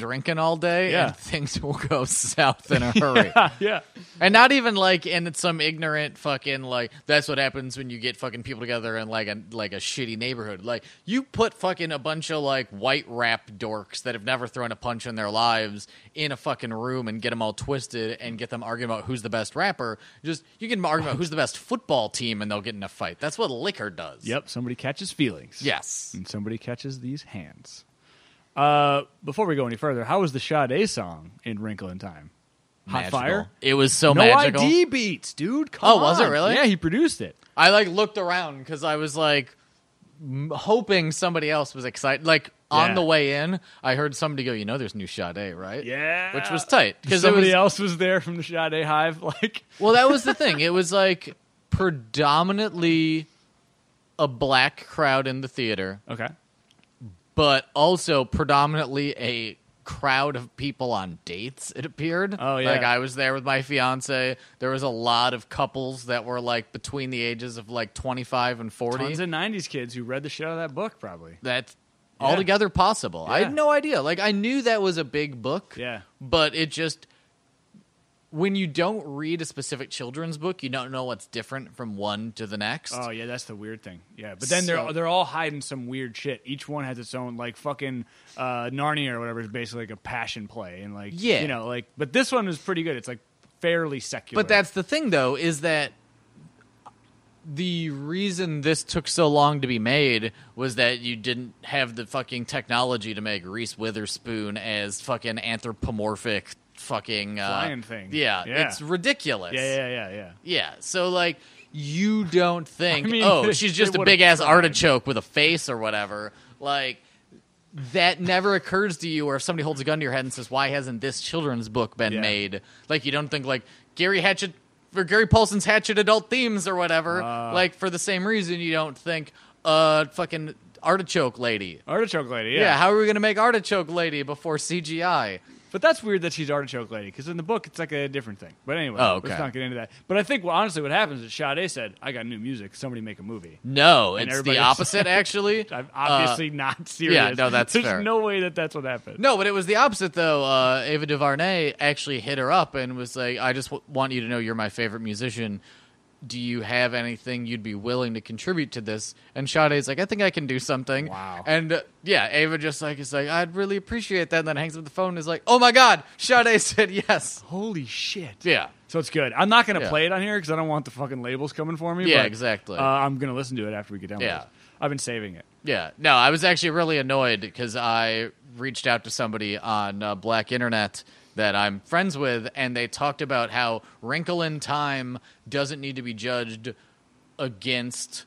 Speaker 2: all day,
Speaker 3: Yeah.
Speaker 2: and things will go south in a hurry.
Speaker 3: Yeah.
Speaker 2: And not even like in some ignorant fucking like that's what happens when you get fucking people together in like a shitty neighborhood. Like you put fucking a bunch of like white rap dorks that have never thrown a punch in their lives in a fucking room and get them all twisted and get them arguing about who's the best rapper. Just you can argue about who's the best football team and they'll get in a fight. That's what liquor does.
Speaker 3: Yep. Somebody catches feelings.
Speaker 2: Yes.
Speaker 3: And somebody catches these hands. Before we go any further, how was the Sade song in Wrinkle in Time? Hot
Speaker 2: Magical.
Speaker 3: fire?
Speaker 2: It was so
Speaker 3: no
Speaker 2: magical.
Speaker 3: ID beats, dude. Come on.
Speaker 2: Was it really?
Speaker 3: Yeah, he produced it.
Speaker 2: I like looked around because I was like hoping somebody else was excited. Like on the way in, I heard somebody go, there's new Sade, right?
Speaker 3: Yeah.
Speaker 2: Which was tight. Because
Speaker 3: Somebody else was there from the Sade Hive. Like,
Speaker 2: well, that was the thing. It was like predominantly a black crowd in the theater.
Speaker 3: Okay.
Speaker 2: But also predominantly a crowd of people on dates, it appeared.
Speaker 3: Oh, yeah.
Speaker 2: Like I was there with my fiance. There was a lot of couples that were like between the ages of like 25 and 40.
Speaker 3: Tons of 90s kids who read the shit out of that book, probably.
Speaker 2: That's altogether possible. I
Speaker 3: Yeah.
Speaker 2: had no idea. Like I knew that was a big book.
Speaker 3: Yeah.
Speaker 2: But it just when you don't read a specific children's book, you don't know what's different from one to the next.
Speaker 3: Oh yeah, that's the weird thing. Yeah, but then
Speaker 2: So-
Speaker 3: they're all hiding some weird shit. Each one has its own like fucking Narnia or whatever is basically like a passion play and like
Speaker 2: Yeah.
Speaker 3: But this one is pretty good. It's like fairly secular.
Speaker 2: But that's the thing, though, is that the reason this took so long to be made was that you didn't have the fucking technology to make Reese Witherspoon as fucking anthropomorphic fucking
Speaker 3: flying thing.
Speaker 2: Yeah,
Speaker 3: Yeah.
Speaker 2: it's ridiculous.
Speaker 3: Yeah.
Speaker 2: Yeah, so like you don't think,
Speaker 3: I mean,
Speaker 2: oh, she's
Speaker 3: they
Speaker 2: just a
Speaker 3: would've
Speaker 2: big ass
Speaker 3: tried.
Speaker 2: artichoke with a face or whatever. Like that never occurs to you, or if somebody holds a gun to your head and says, "Why hasn't this children's book been made?" Like you don't think like Gary Paulson's Hatchet adult themes or whatever. Like for the same reason, you don't think fucking Artichoke Lady.
Speaker 3: Artichoke Lady.
Speaker 2: Yeah, how are we gonna make Artichoke Lady before CGI?
Speaker 3: But that's weird that she's Artichoke Lady, because in the book it's like a different thing. But anyway,
Speaker 2: Oh, okay.
Speaker 3: let's not get into that. But I think, honestly, what happens is Sade said, I got new music, somebody make a movie.
Speaker 2: No,
Speaker 3: And
Speaker 2: it's
Speaker 3: everybody
Speaker 2: the
Speaker 3: else-
Speaker 2: opposite, actually.
Speaker 3: I'm obviously not serious.
Speaker 2: Yeah, no, that's
Speaker 3: There's
Speaker 2: fair.
Speaker 3: no way that that's what happened.
Speaker 2: No, but it was the opposite, though. Ava DuVernay actually hit her up and was like, I just want you to know you're my favorite musician. Do you have anything you'd be willing to contribute to this? And Sade's like, I think I can do something.
Speaker 3: Wow.
Speaker 2: And Ava just is like, I'd really appreciate that. And then hangs up the phone and is like, oh my God, Sade said yes.
Speaker 3: Holy shit.
Speaker 2: Yeah.
Speaker 3: So it's good. I'm not going to
Speaker 2: Yeah.
Speaker 3: play it on here because I don't want the fucking labels coming for me.
Speaker 2: Yeah,
Speaker 3: but,
Speaker 2: exactly.
Speaker 3: I'm going to listen to it after we get done
Speaker 2: Yeah.
Speaker 3: with it. I've been saving it.
Speaker 2: Yeah. No, I was actually really annoyed because I reached out to somebody on Black Internet that I'm friends with, and they talked about how Wrinkle in Time doesn't need to be judged against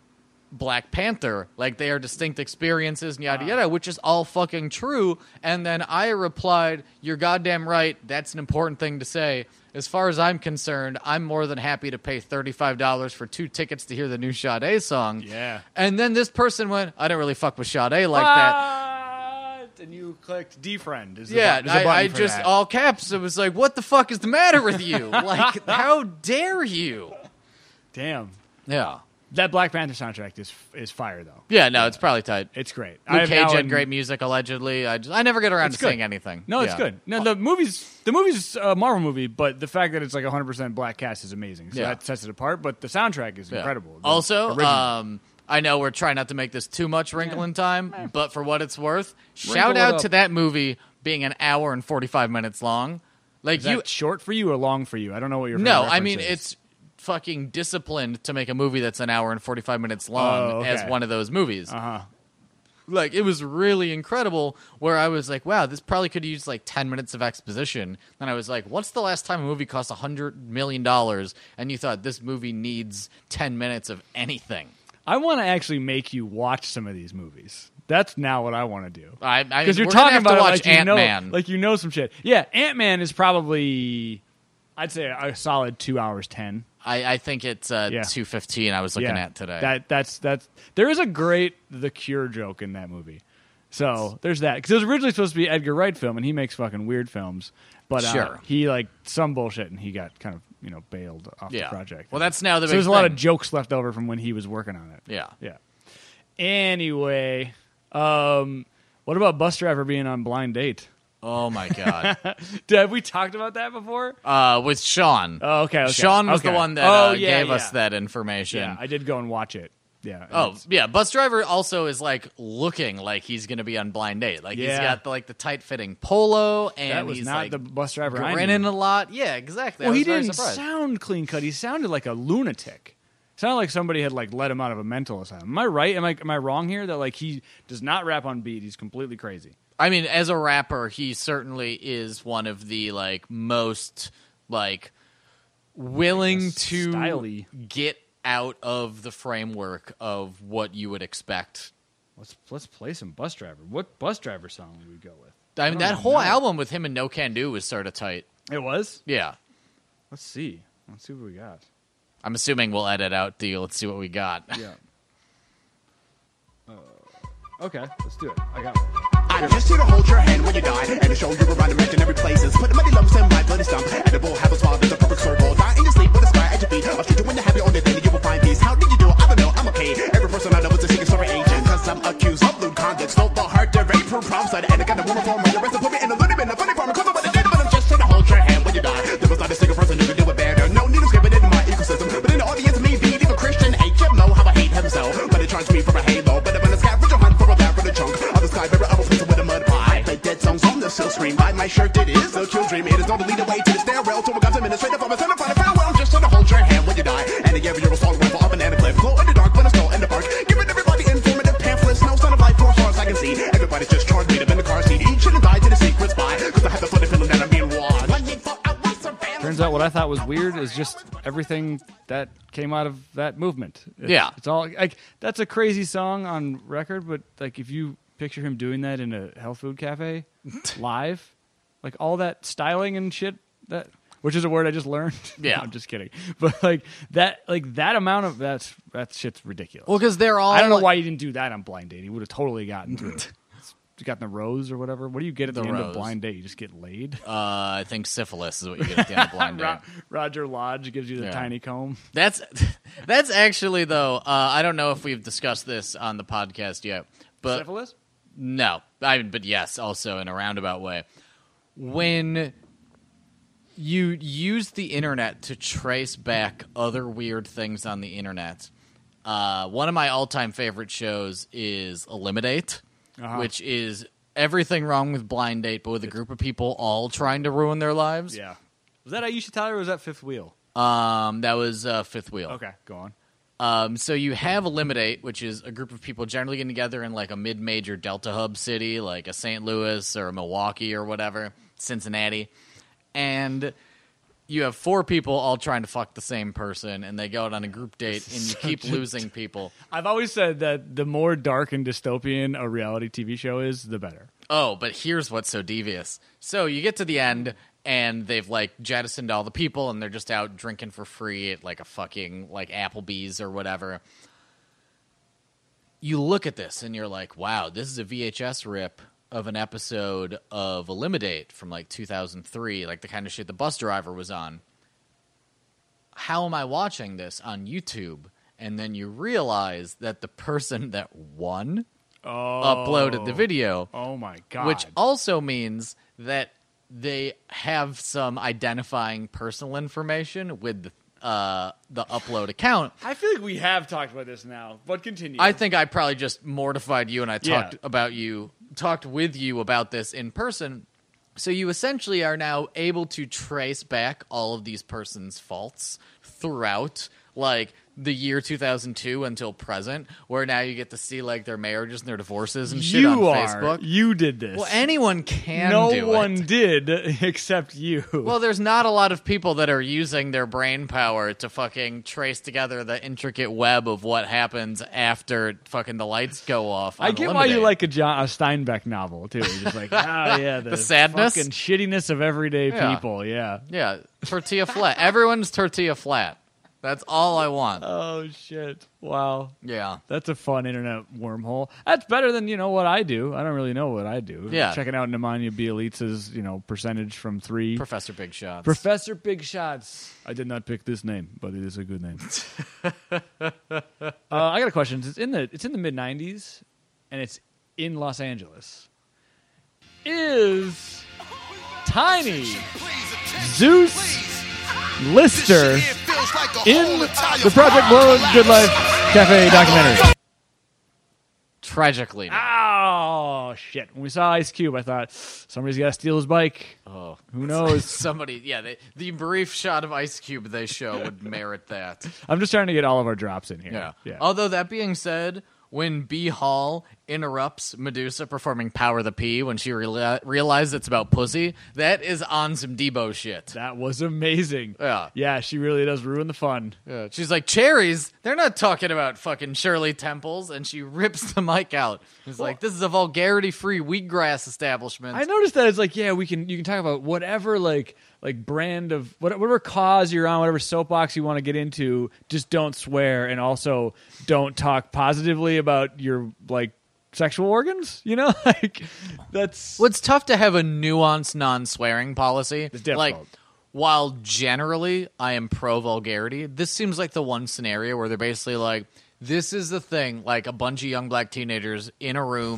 Speaker 2: Black Panther. Like, they are distinct experiences and yada yada, which is all fucking true. And then I replied, you're goddamn right. That's an important thing to say. As far as I'm concerned, I'm more than happy to pay $35 for 2 tickets to hear the new Sade song.
Speaker 3: Yeah.
Speaker 2: And then this person went, I don't really fuck with Sade like that.
Speaker 3: And you clicked defriend. Is
Speaker 2: Yeah,
Speaker 3: the button
Speaker 2: I
Speaker 3: for
Speaker 2: just,
Speaker 3: that.
Speaker 2: all caps, it was like, what the fuck is the matter with you? Like, how dare you?
Speaker 3: Damn.
Speaker 2: Yeah.
Speaker 3: That Black Panther soundtrack is fire, though.
Speaker 2: Yeah, no, it's probably tight.
Speaker 3: It's great.
Speaker 2: Luke Cage had
Speaker 3: Alan-
Speaker 2: great music, allegedly. I never get around
Speaker 3: It's
Speaker 2: to seeing
Speaker 3: good.
Speaker 2: anything.
Speaker 3: No, it's
Speaker 2: Yeah.
Speaker 3: good. No, the movie's a Marvel movie, but the fact that it's like 100% black cast is amazing. So
Speaker 2: Yeah.
Speaker 3: that sets it apart. But the soundtrack is
Speaker 2: Yeah.
Speaker 3: incredible. The
Speaker 2: Also,
Speaker 3: original.
Speaker 2: I know we're trying not to make this too much Wrinkle in Time, but for what it's worth,
Speaker 3: Wrinkle
Speaker 2: shout
Speaker 3: it
Speaker 2: out
Speaker 3: up.
Speaker 2: to that movie being an hour and 45 minutes long. Like
Speaker 3: is that short for you or long for you? I don't know what your
Speaker 2: No,
Speaker 3: favorite
Speaker 2: I mean
Speaker 3: reference is.
Speaker 2: it's fucking disciplined to make a movie that's an hour and 45 minutes long as one of those movies. Like, it was really incredible where I was like, wow, this probably could use like 10 minutes of exposition. Then I was like, what's the last time a movie cost $100 million and you thought this movie needs 10 minutes of anything?
Speaker 3: I want to actually make you watch some of these movies. That's now what I want to do.
Speaker 2: Because
Speaker 3: you're
Speaker 2: we're
Speaker 3: talking
Speaker 2: gonna have
Speaker 3: about
Speaker 2: to
Speaker 3: it
Speaker 2: watch
Speaker 3: like you know,
Speaker 2: Ant-Man.
Speaker 3: like you know some shit. Yeah, Ant-Man is probably, I'd say a solid 2 hours 10.
Speaker 2: I think it's 2:15 I was looking at today.
Speaker 3: That's there is a great The Cure joke in that movie. So there's that, because it was originally supposed to be an Edgar Wright film, and he makes fucking weird films. But
Speaker 2: Sure.
Speaker 3: he like some bullshit, and he got kind of bailed off the
Speaker 2: Yeah.
Speaker 3: project.
Speaker 2: Well, that's now the
Speaker 3: so
Speaker 2: big
Speaker 3: there's a lot of
Speaker 2: thing.
Speaker 3: jokes left over from when he was working on it.
Speaker 2: Yeah.
Speaker 3: Yeah. Anyway, what about Bus Driver being on Blind Date?
Speaker 2: Oh my god!
Speaker 3: Have we talked about that before?
Speaker 2: With Sean.
Speaker 3: Oh, okay.
Speaker 2: Sean was the one that gave
Speaker 3: yeah.
Speaker 2: us that information.
Speaker 3: Yeah, I did go and watch it. Yeah.
Speaker 2: Oh, yeah. Bus driver also is like looking like he's going to be on Blind Date. Like he's got the tight fitting polo, and
Speaker 3: that was
Speaker 2: he's
Speaker 3: not
Speaker 2: like
Speaker 3: the bus driver I
Speaker 2: grinning
Speaker 3: knew.
Speaker 2: a lot. Yeah, exactly.
Speaker 3: Well,
Speaker 2: I
Speaker 3: he
Speaker 2: was very
Speaker 3: didn't
Speaker 2: surprised.
Speaker 3: sound clean cut. He sounded like a lunatic. Sounded like somebody had like let him out of a mental asylum. Am I right? Am I wrong here? That like he does not rap on beat. He's completely crazy.
Speaker 2: I mean, as a rapper, he certainly is one of the like most like willing to
Speaker 3: Styly.
Speaker 2: get out of the framework of what you would expect.
Speaker 3: Let's play some Bus Driver. What Bus Driver song would we go with?
Speaker 2: I mean, that whole album with him and No Can Do was sort of tight.
Speaker 3: It was?
Speaker 2: Yeah.
Speaker 3: Let's see what we got.
Speaker 2: I'm assuming we'll edit out the let's see what we got.
Speaker 3: Yeah. Okay, let's do it. I got one.
Speaker 13: I'm just here to hold your hand when you die and to show you around imaginary places. Put money lumps in my bloody stump. Edible habits while there's a perfect circle. Die in your sleep with a sky at your feet. I'll treat you when you're happy on the day that you will find peace. How did you do it? I don't know. I'm okay. Every person I know is a secret story agent. Cause I'm accused of lewd conduct. Stole the heart to rape from prom side. And I got a woman for my arrest. Put me in a little bit of funny farm. Cause I'm what I did, but I'm just here to hold your hand when you die. There was not a single person who could do it better. No need to scrape it in my ecosystem. But in the audience, me be even Christian HMO. How I hate himself. But it charged me for a halo. But I'm in a scavenger hunt for a bad for the chunk. Of the sky, baby, I will place it with a mud pie. Play dead songs on the silk screen. Buy my shirt, it is a chill dream. It is on the lead away to the stairwell. To a God's administrative of a center for the farewell. I'm just here to hold your hand when you die. And again, you're a assault rifle up an banana cliff. Glow in the dark, but I'm still in the park. Giving everybody informative pamphlets. No sign of life for as far as I can see. Everybody's just charged me to in the car seat. Each should have died to the secret spy. Cause I have the funny feeling that I'm being watched.
Speaker 3: Turns out what I thought was weird is just everything that came out of that movement.
Speaker 2: Yeah.
Speaker 3: It's all like that's a crazy song on record, but like if you picture him doing that in a health food cafe live, like all that styling and shit, that which is a word I just learned.
Speaker 2: Yeah.
Speaker 3: No, I'm just kidding. But like that amount of that shit's ridiculous.
Speaker 2: Well, because they're all.
Speaker 3: I don't know why he didn't do that on Blind Date. He would have totally gotten through it. You got in the rose or whatever. What do you get at the end of Blind Date? You just get laid?
Speaker 2: I think syphilis is what you get at the end of Blind Date.
Speaker 3: Roger Lodge gives you the tiny comb.
Speaker 2: That's actually, though, I don't know if we've discussed this on the podcast yet. But
Speaker 3: syphilis?
Speaker 2: No. But yes, also in a roundabout way. When you use the internet to trace back other weird things on the internet, one of my all-time favorite shows is Eliminate. Which is everything wrong with Blind Date, but with a group of people all trying to ruin their lives.
Speaker 3: Yeah. Was that Aisha Tyler or was that Fifth Wheel?
Speaker 2: That was Fifth Wheel.
Speaker 3: Okay, go
Speaker 2: on. So you have Eliminate, which is a group of people generally getting together in like a mid-major Delta hub city, like a St. Louis or a Milwaukee or whatever, Cincinnati. And you have 4 people all trying to fuck the same person, and they go out on a group date, and you keep losing people.
Speaker 3: I've always said that the more dark and dystopian a reality TV show is, the better.
Speaker 2: Oh, but here's what's so devious. So you get to the end, and they've, like, jettisoned all the people, and they're just out drinking for free at, like, a fucking, like, Applebee's or whatever. You look at this, and you're like, wow, this is a VHS rip of an episode of Eliminate from like 2003, like the kind of shit the bus driver was on. How am I watching this on YouTube? And then you realize that the person that won uploaded the video.
Speaker 3: Oh my God.
Speaker 2: Which also means that they have some identifying personal information with the upload account.
Speaker 3: I feel like we have talked about this now, but continue.
Speaker 2: I think I probably just mortified you, and I talked with you about this in person. So you essentially are now able to trace back all of these persons' faults throughout, like, the year 2002 until present, where now you get to see, like, their marriages and their divorces and shit on Facebook.
Speaker 3: You did this.
Speaker 2: Well, anyone can
Speaker 3: do
Speaker 2: it.
Speaker 3: No one did except you.
Speaker 2: Well, there's not a lot of people that are using their brain power to fucking trace together the intricate web of what happens after fucking the lights go off.
Speaker 3: I get why you like a Steinbeck novel, too. You're just like, yeah,
Speaker 2: the sadness?
Speaker 3: fucking shittiness of everyday people, yeah.
Speaker 2: Yeah, tortilla flat. Everyone's tortilla flat. That's all I want.
Speaker 3: Oh, shit. Wow.
Speaker 2: Yeah.
Speaker 3: That's a fun internet wormhole. That's better than, what I do. I don't really know what I do.
Speaker 2: Yeah.
Speaker 3: Checking out Nemanja Bjelica's, percentage from 3.
Speaker 2: Professor Big Shots.
Speaker 3: Professor Big Shots. I did not pick this name, but it is a good name. I got a question. It's in the mid-90s, and it's in Los Angeles. Is Tiny Zeus Lister in the Project Blue Good Life Cafe documentary.
Speaker 2: Tragically.
Speaker 3: Oh, shit. When we saw Ice Cube, I thought, somebody's got to steal his bike.
Speaker 2: Oh.
Speaker 3: Who knows?
Speaker 2: Somebody, the brief shot of Ice Cube they show would merit that.
Speaker 3: I'm just trying to get all of our drops in here.
Speaker 2: Yeah. Although, that being said, when B. Hall interrupts Medusa performing Power the P when she realized it's about pussy, that is on some Debo shit.
Speaker 3: That was amazing.
Speaker 2: Yeah.
Speaker 3: Yeah, she really does ruin the fun.
Speaker 2: Yeah. She's like, cherries? They're not talking about fucking Shirley Temples. And she rips the mic out. It's like, this is a vulgarity-free wheatgrass establishment.
Speaker 3: I noticed that it's like, yeah, you can talk about whatever like brand of whatever cause you're on, whatever soapbox you want to get into, just don't swear, and also don't talk positively about your like sexual organs, like that's
Speaker 2: well, it's tough to have a nuanced non-swearing policy.
Speaker 3: It's difficult.
Speaker 2: Like, while generally I am pro vulgarity, this seems like the one scenario where they're basically like, this is the thing, like a bunch of young black teenagers in a room.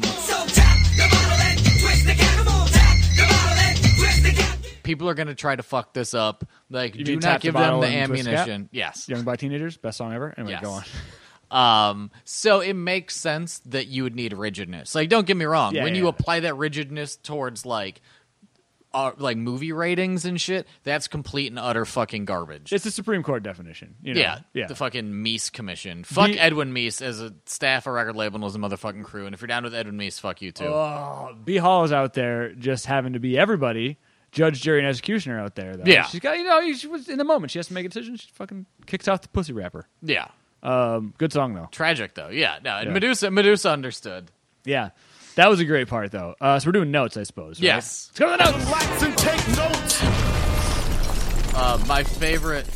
Speaker 2: People are going to try to fuck this up. Like, do not give them the ammunition. Yes.
Speaker 3: Young Black Teenagers, best song ever. Anyway,
Speaker 2: yes.
Speaker 3: Go on.
Speaker 2: So it makes sense that you would need rigidness. Like, don't get me wrong.
Speaker 3: Yeah,
Speaker 2: when
Speaker 3: yeah.
Speaker 2: you apply that rigidness towards like movie ratings and shit, that's complete and utter fucking garbage.
Speaker 3: It's the Supreme Court definition.
Speaker 2: Yeah. The fucking Meese Commission. Fuck Edwin Meese as a staff or record label and as a motherfucking crew. And if you're down with Edwin Meese, fuck you too.
Speaker 3: Oh, B. Hall is out there just having to be everybody. Judge, jury, and executioner out there, though.
Speaker 2: Yeah.
Speaker 3: She's got, she was in the moment. She has to make a decision. She fucking kicks out the pussy rapper.
Speaker 2: Yeah.
Speaker 3: Good song, though.
Speaker 2: Tragic, though. Yeah. No, and Medusa understood.
Speaker 3: Yeah. That was a great part, though. So we're doing notes, I suppose. Right?
Speaker 2: Yes.
Speaker 3: Let's go to the notes.
Speaker 7: Relax and take notes.
Speaker 2: My favorite.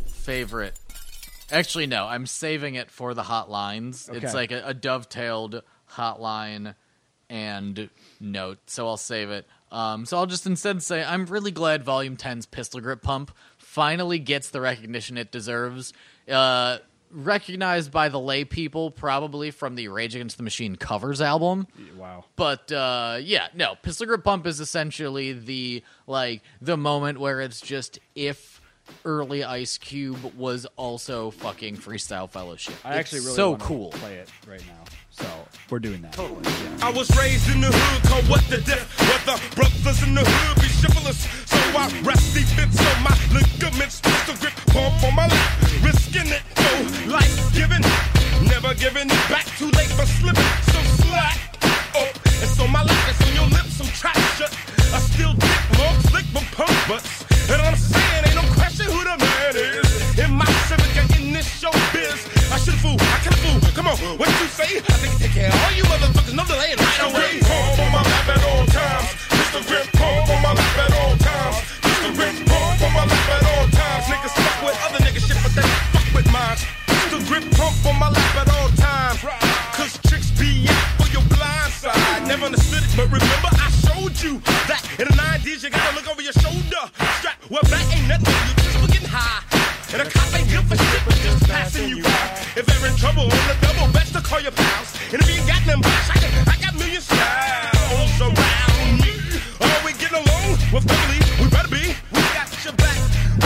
Speaker 2: Actually, no. I'm saving it for the hotlines.
Speaker 3: Okay.
Speaker 2: It's like a dovetailed hotline and note, so I'll save it. So I'll just instead say I'm really glad Volume 10's Pistol Grip Pump finally gets the recognition it deserves. Recognized by the lay people, probably from the Rage Against the Machine covers album.
Speaker 3: Wow.
Speaker 2: But Pistol Grip Pump is essentially the moment where it's just if early Ice Cube was also fucking Freestyle Fellowship.
Speaker 3: I actually really
Speaker 2: so
Speaker 3: want to
Speaker 2: cool.
Speaker 3: play it right now. So we're doing that.
Speaker 2: Totally.
Speaker 3: Yeah.
Speaker 7: I was raised in the hood, called what the death. Where the brothers in the hood be chivalrous. So I rest defense on my ligaments. Pistol grip pump on my lap. Risking it, life giving. Never giving it back. Too late for slipping. So slack. Oh, it's on my lap, it's on your lips. I'm trapped shut. I still dick more slick but pump butts. And I'm saying ain't no question who the man is. In my civic and in this show biz. I should fool, I can fool. Come on, what you say? I think take care of all you motherfuckers. No delay right away. Pump on my lap at all times. Pistol grip pump on my lap at all times. Pistol grip pump on my lap at all times. Niggas fuck with other niggas shit, but they don't fuck with mine. Pistol grip pump on my lap at all times. Cause tricks be out for your blind side. Never understood it, but remember I showed you that in the 90s you gotta look over your shoulder. Strap, well that ain't nothing, you just getting high. And a cop ain't good for shit, but just passing you by. If they're in trouble on the double, best to call your pals. And if you ain't got them box, I got million styles around me. Are we getting along? Well, family, we better be. We got your back,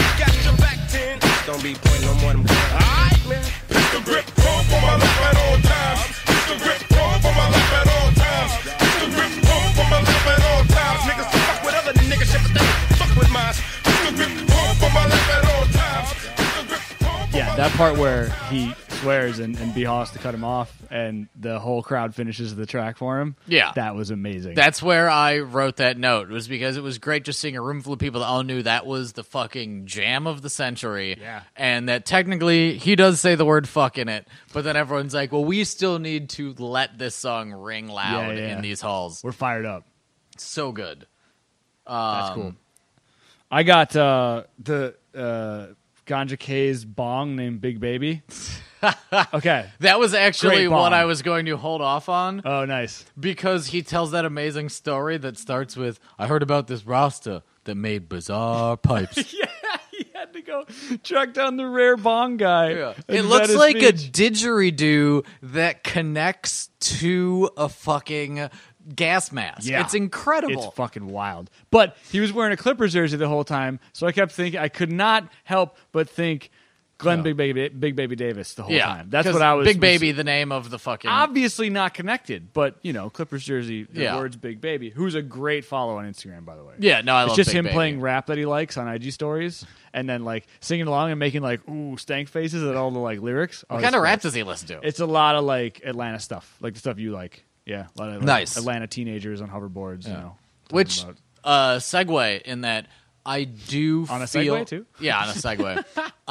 Speaker 7: 10. Don't be pointing no more than alright, man. Pistol grip, pump on my lap at all times. Pistol grip, pump on my lap at all times. Pistol grip, pump on my lap at all times. Niggas fuck with other niggas shit, but they fuck with mine. Pistol grip, pump on my lap at all times.
Speaker 3: Yeah, that part where he swears and B. Hall has to cut him off and the whole crowd finishes the track for him.
Speaker 2: Yeah.
Speaker 3: That was amazing.
Speaker 2: That's where I wrote that note. It was because it was great just seeing a room full of people that all knew that was the fucking jam of the century.
Speaker 3: Yeah.
Speaker 2: And that technically he does say the word fuck in it, but then everyone's like, well, we still need to let this song ring loud in these halls.
Speaker 3: We're fired up.
Speaker 2: So good.
Speaker 3: That's cool. I got the Ganja K's bong named Big Baby. Okay.
Speaker 2: That was actually
Speaker 3: Great
Speaker 2: what
Speaker 3: bong.
Speaker 2: I was going to hold off on.
Speaker 3: Oh, nice.
Speaker 2: Because he tells that amazing story that starts with, I heard about this Rasta that made bizarre pipes.
Speaker 3: Yeah, he had to go track down the rare bong guy.
Speaker 2: Yeah.
Speaker 3: And
Speaker 2: It
Speaker 3: vet
Speaker 2: looks
Speaker 3: his
Speaker 2: like a
Speaker 3: speech.
Speaker 2: didgeridoo that connects to a fucking gas mask.
Speaker 3: Yeah.
Speaker 2: It's incredible.
Speaker 3: It's fucking wild. But he was wearing a Clippers jersey the whole time, so I kept thinking, I could not help but think Glenn Big Baby Davis the whole time. That's
Speaker 2: 'cause
Speaker 3: what I was.
Speaker 2: Big Baby, the name of the fucking.
Speaker 3: Obviously not connected, but Clippers jersey, the
Speaker 2: Yeah.
Speaker 3: words Big Baby, who's a great follow on Instagram, by the way.
Speaker 2: Yeah, no, I
Speaker 3: it's
Speaker 2: love
Speaker 3: just
Speaker 2: Big
Speaker 3: him
Speaker 2: Baby.
Speaker 3: playing rap that he likes on IG stories, and then like singing along and making like ooh stank faces at all the like lyrics.
Speaker 2: What kind of rap does he listen to?
Speaker 3: It's a lot of like Atlanta stuff, like the stuff you like. Yeah, a lot of like,
Speaker 2: Nice.
Speaker 3: Atlanta teenagers on hoverboards.
Speaker 2: Which
Speaker 3: talking
Speaker 2: segue in that I do
Speaker 3: On a
Speaker 2: feel
Speaker 3: segue, too?
Speaker 2: Yeah, on a segue.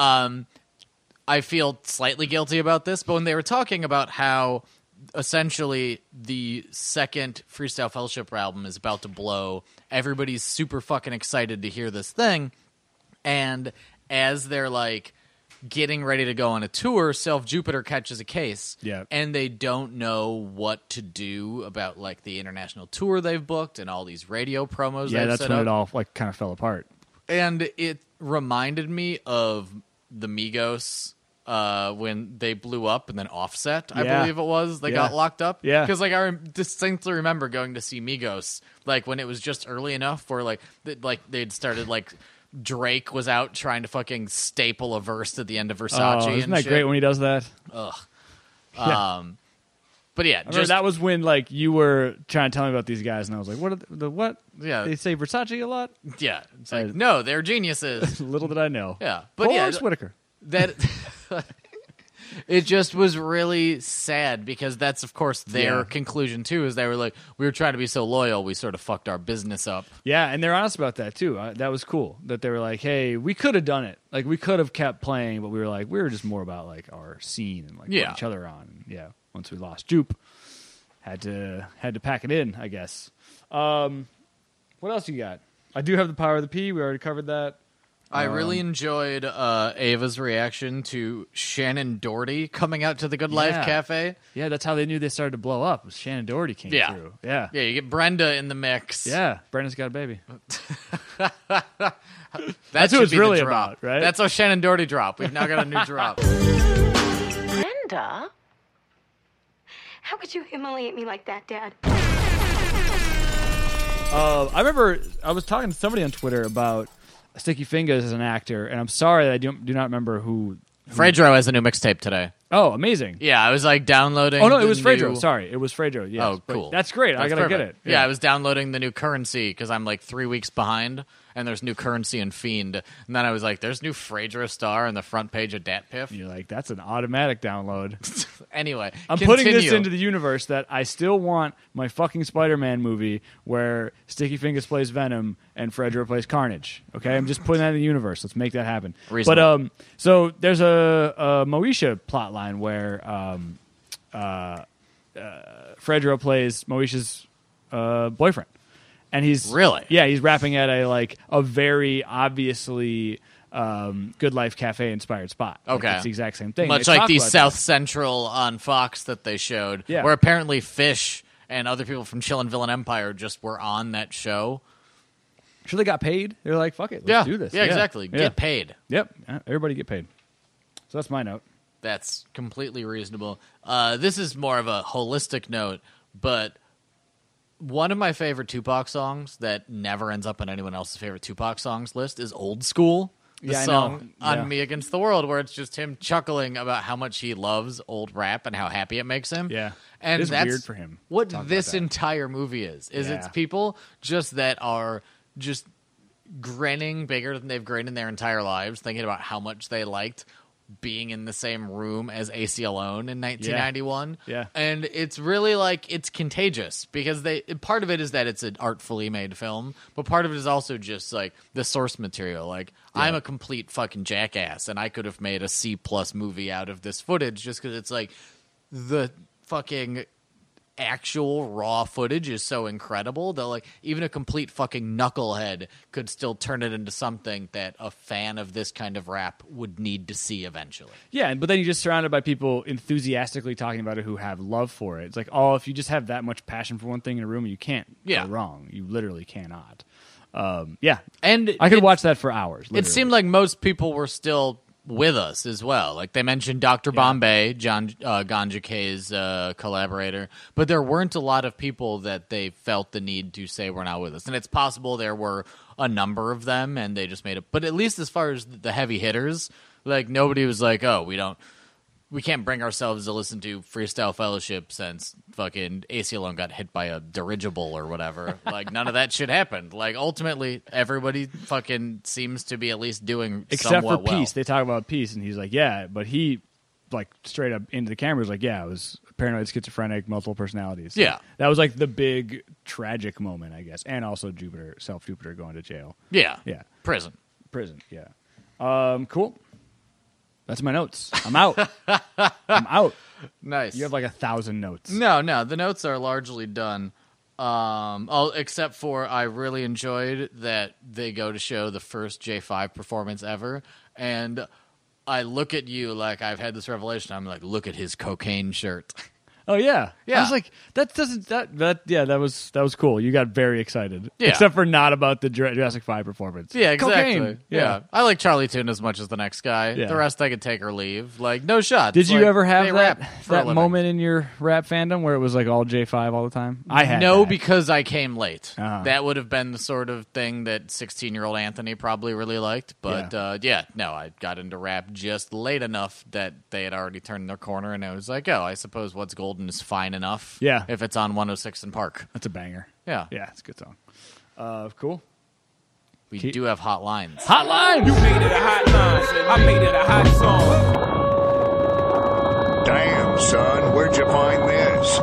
Speaker 2: I feel slightly guilty about this, but when they were talking about how essentially the second Freestyle Fellowship album is about to blow, everybody's super fucking excited to hear this thing, and as they're like getting ready to go on a tour, Self Jupiter catches a case.
Speaker 3: Yeah.
Speaker 2: And they don't know what to do about like the international tour they've booked and all these radio promos
Speaker 3: yeah,
Speaker 2: they've
Speaker 3: that's
Speaker 2: set
Speaker 3: when
Speaker 2: up.
Speaker 3: it all like kind of fell apart.
Speaker 2: And it reminded me of the Migos when they blew up, and then Offset, I
Speaker 3: Yeah.
Speaker 2: believe it was, they
Speaker 3: Yeah.
Speaker 2: got locked up.
Speaker 3: Yeah.
Speaker 2: Because like I distinctly remember going to see Migos, like when it was just early enough where like they'd started like Drake was out trying to fucking staple a verse to the end of Versace.
Speaker 3: Oh, isn't
Speaker 2: and
Speaker 3: that
Speaker 2: shit.
Speaker 3: great when he does that?
Speaker 2: Ugh.
Speaker 3: Yeah.
Speaker 2: But yeah,
Speaker 3: I remember that was when like you were trying to tell me about these guys, and I was like, "What? Are the what?
Speaker 2: Yeah.
Speaker 3: they say Versace a lot."
Speaker 2: yeah. It's like no, they're geniuses.
Speaker 3: Little did I know.
Speaker 2: Yeah, but yeah,
Speaker 3: Forrest Whitaker.
Speaker 2: that it just was really sad because that's of course their
Speaker 3: Yeah.
Speaker 2: conclusion too. Is they were like, we were trying to be so loyal, we sort of fucked our business up.
Speaker 3: Yeah, and they're honest about that too. That was cool. That they were like, "Hey, we could have done it. Like, we could have kept playing, but we were just more about like our scene and like
Speaker 2: Yeah.
Speaker 3: putting each other on." And, yeah. Once we lost Jupe, had to pack it in, I guess. What else you got? I do have the Power of the P. We already covered that.
Speaker 2: I really enjoyed Ava's reaction to Shannon Doherty coming out to the Good Life
Speaker 3: Yeah.
Speaker 2: Cafe.
Speaker 3: Yeah, that's how they knew they started to blow up. Was Shannon Doherty came
Speaker 2: Yeah.
Speaker 3: through. Yeah.
Speaker 2: Yeah, you get Brenda in the mix.
Speaker 3: Yeah, Brenda's got a baby.
Speaker 2: That
Speaker 3: That's
Speaker 2: should
Speaker 3: what it's
Speaker 2: be the
Speaker 3: really
Speaker 2: drop.
Speaker 3: about, right?
Speaker 2: That's our Shannon Doherty drop. We've now got a new drop.
Speaker 14: Brenda? How could you humiliate me like that, Dad?
Speaker 3: I remember I was talking to somebody on Twitter about Sticky Fingers as an actor, and I'm sorry that I do not remember who.
Speaker 2: Fredro has a new mixtape today.
Speaker 3: Oh, amazing!
Speaker 2: Yeah, I was like downloading.
Speaker 3: Oh no, it
Speaker 2: the
Speaker 3: was Fredro.
Speaker 2: new-
Speaker 3: Sorry, it was Fredro. Yes.
Speaker 2: Oh,
Speaker 3: But
Speaker 2: cool.
Speaker 3: that's great. I
Speaker 2: That's
Speaker 3: gotta get it.
Speaker 2: perfect. Yeah, I was downloading the new Currency because I'm like 3 weeks behind, and there's new Currency and Fiend. And then I was like, "There's new Fredro star on the front page of DatPiff."
Speaker 3: You're like, that's an automatic download.
Speaker 2: Anyway,
Speaker 3: I'm putting this
Speaker 2: continue.
Speaker 3: into the universe that I still want my fucking Spider-Man movie where Sticky Fingers plays Venom and Fredro plays Carnage. Okay, I'm just putting that in the universe. Let's make that happen.
Speaker 2: Reasonable.
Speaker 3: But so there's a Moesha plot line where Fredro plays Moesha's boyfriend, and he's he's rapping at a very obviously Good Life Cafe inspired spot. Like,
Speaker 2: Okay,
Speaker 3: it's the exact same thing.
Speaker 2: Much
Speaker 3: They
Speaker 2: like
Speaker 3: talk
Speaker 2: the
Speaker 3: about
Speaker 2: South
Speaker 3: that.
Speaker 2: Central on Fox that they showed,
Speaker 3: Yeah.
Speaker 2: where apparently Fish and other people from Chill and Villain Empire just were on that show.
Speaker 3: Sure, they got paid. They're like, "Fuck it, let's
Speaker 2: Yeah.
Speaker 3: do this."
Speaker 2: Yeah, exactly. Get paid.
Speaker 3: Yep, everybody get paid. So that's my note.
Speaker 2: That's completely reasonable. This is more of a holistic note, but one of my favorite Tupac songs that never ends up on anyone else's favorite Tupac songs list is Old School. The
Speaker 3: Yeah, I
Speaker 2: song
Speaker 3: know.
Speaker 2: on
Speaker 3: Yeah.
Speaker 2: Me Against the World, where it's just him chuckling about how much he loves old rap and how happy it makes him.
Speaker 3: Yeah.
Speaker 2: And
Speaker 3: It is
Speaker 2: that's
Speaker 3: weird for him to
Speaker 2: what
Speaker 3: talk about
Speaker 2: this
Speaker 3: that.
Speaker 2: entire movie is. It's
Speaker 3: Yeah.
Speaker 2: people just that are just grinning bigger than they've grinned in their entire lives, thinking about how much they liked being in the same room as AC Alone in 1991.
Speaker 3: Yeah.
Speaker 2: And it's really like it's contagious because part of it is that it's an artfully made film, but part of it is also just like the source material. Like I'm a complete fucking jackass and I could have made a C+ movie out of this footage just because it's like the fucking actual raw footage is so incredible that like even a complete fucking knucklehead could still turn it into something that a fan of this kind of rap would need to see eventually.
Speaker 3: Yeah, but then you're just surrounded by people enthusiastically talking about it who have love for it. It's like, oh, if you just have that much passion for one thing in a room, you can't go wrong. You literally cannot. Yeah,
Speaker 2: and
Speaker 3: I could watch that for hours.
Speaker 2: It
Speaker 3: literally.
Speaker 2: seemed like most people were still with us as well. Like they mentioned Dr. Bombay, John Ganja K's collaborator, but there weren't a lot of people that they felt the need to say were not with us. And it's possible there were a number of them and they just made it. But at least as far as the heavy hitters, like nobody was like, oh, we can't bring ourselves to listen to Freestyle Fellowship since fucking AC Alone got hit by a dirigible or whatever. Like, none of that shit happened. Like, ultimately, everybody fucking seems to be at least doing
Speaker 3: except for
Speaker 2: somewhat well.
Speaker 3: Peace. They talk about Peace, and he's like, yeah, but he, like, straight up into the camera was like, yeah, I was paranoid, schizophrenic, multiple personalities.
Speaker 2: Yeah.
Speaker 3: That was, like, the big tragic moment, I guess. And also Jupiter going to jail.
Speaker 2: Yeah.
Speaker 3: Yeah.
Speaker 2: Prison,
Speaker 3: yeah. Cool. That's my notes. I'm out. I'm out.
Speaker 2: Nice.
Speaker 3: You have like 1,000 notes.
Speaker 2: No, the notes are largely done. Except for I really enjoyed that they go to show the first J5 performance ever, and I look at you like I've had this revelation. I'm like, look at his cocaine shirt.
Speaker 3: Oh yeah.
Speaker 2: Yeah.
Speaker 3: I was like, that was cool. You got very excited.
Speaker 2: Yeah.
Speaker 3: Except for not about the Jurassic 5 performance.
Speaker 2: Yeah, exactly.
Speaker 3: Cocaine.
Speaker 2: Yeah. I like Charlie Toon as much as the next guy.
Speaker 3: Yeah.
Speaker 2: The rest I could take or leave. Like, no shots.
Speaker 3: Did you
Speaker 2: Like,
Speaker 3: ever have
Speaker 2: they rap for a
Speaker 3: that
Speaker 2: living.
Speaker 3: moment in your rap fandom where it was like all J5 all the time? I had
Speaker 2: no,
Speaker 3: that.
Speaker 2: because I came late.
Speaker 3: Uh-huh.
Speaker 2: That would have been the sort of thing that 16-year-old Anthony probably really liked. But I got into rap just late enough that they had already turned their corner, and I was like, oh, I suppose What's Golden is fine enough.
Speaker 3: Yeah.
Speaker 2: If it's on 106 in Park.
Speaker 3: That's a banger.
Speaker 2: Yeah.
Speaker 3: Yeah, it's a good song. Cool.
Speaker 2: We do have hot lines.
Speaker 3: Hotline!
Speaker 15: You made it a hot line. I made it a hot song.
Speaker 16: Damn, son, where'd you find this?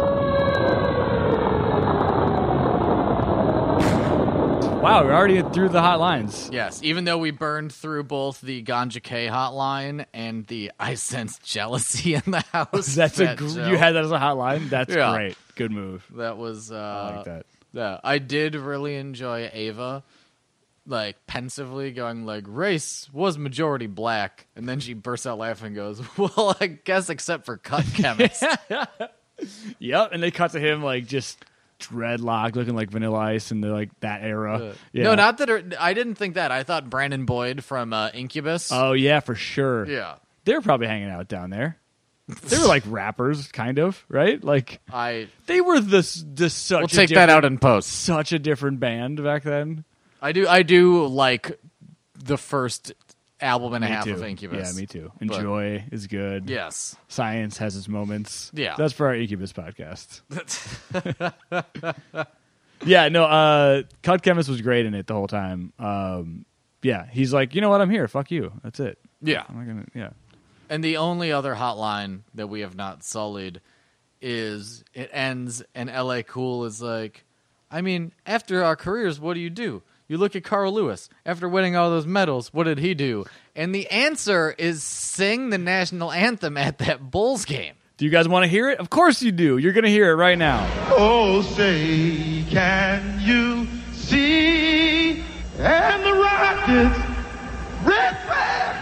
Speaker 3: Wow, we're already through the hotlines.
Speaker 2: Yes, even though we burned through both the Ganja K hotline and the I Sense Jealousy in the House.
Speaker 3: That's
Speaker 2: Fat Joe.
Speaker 3: you had that as a hotline? That's
Speaker 2: Yeah.
Speaker 3: great. Good move.
Speaker 2: That was
Speaker 3: I like that.
Speaker 2: Yeah, I did really enjoy Ava, like pensively going like, race was majority black, and then she bursts out laughing and goes, well, I guess except for cut chemists.
Speaker 3: Yep, and they cut to him like just dreadlocked, looking like Vanilla Ice in the like that era. Yeah.
Speaker 2: No, not that. I didn't think that. I thought Brandon Boyd from Incubus.
Speaker 3: Oh yeah, for sure.
Speaker 2: Yeah,
Speaker 3: they were probably hanging out down there. They were like rappers, kind of, right? Like they were this such.
Speaker 2: We'll take that out in post.
Speaker 3: Such a different band back then.
Speaker 2: I do like the first album and a half
Speaker 3: too.
Speaker 2: of Incubus.
Speaker 3: Yeah, me too. Enjoy is good.
Speaker 2: Yes.
Speaker 3: Science has its moments.
Speaker 2: Yeah.
Speaker 3: That's for our Incubus podcast. Yeah, no, Cut Chemist was great in it the whole time. Yeah, he's like, you know what, I'm here. Fuck you. That's it.
Speaker 2: Yeah.
Speaker 3: I'm not gonna. Yeah.
Speaker 2: And the only other hotline that we have not sullied is it ends and LA Cool is like, I mean, after our careers, what do? You look at Carl Lewis. After winning all those medals, what did he do? And the answer is sing the national anthem at that Bulls game.
Speaker 3: Do you guys want to hear it? Of course you do. You're going to hear it right now.
Speaker 17: Oh, say, can you see? And the Rockets, red flag.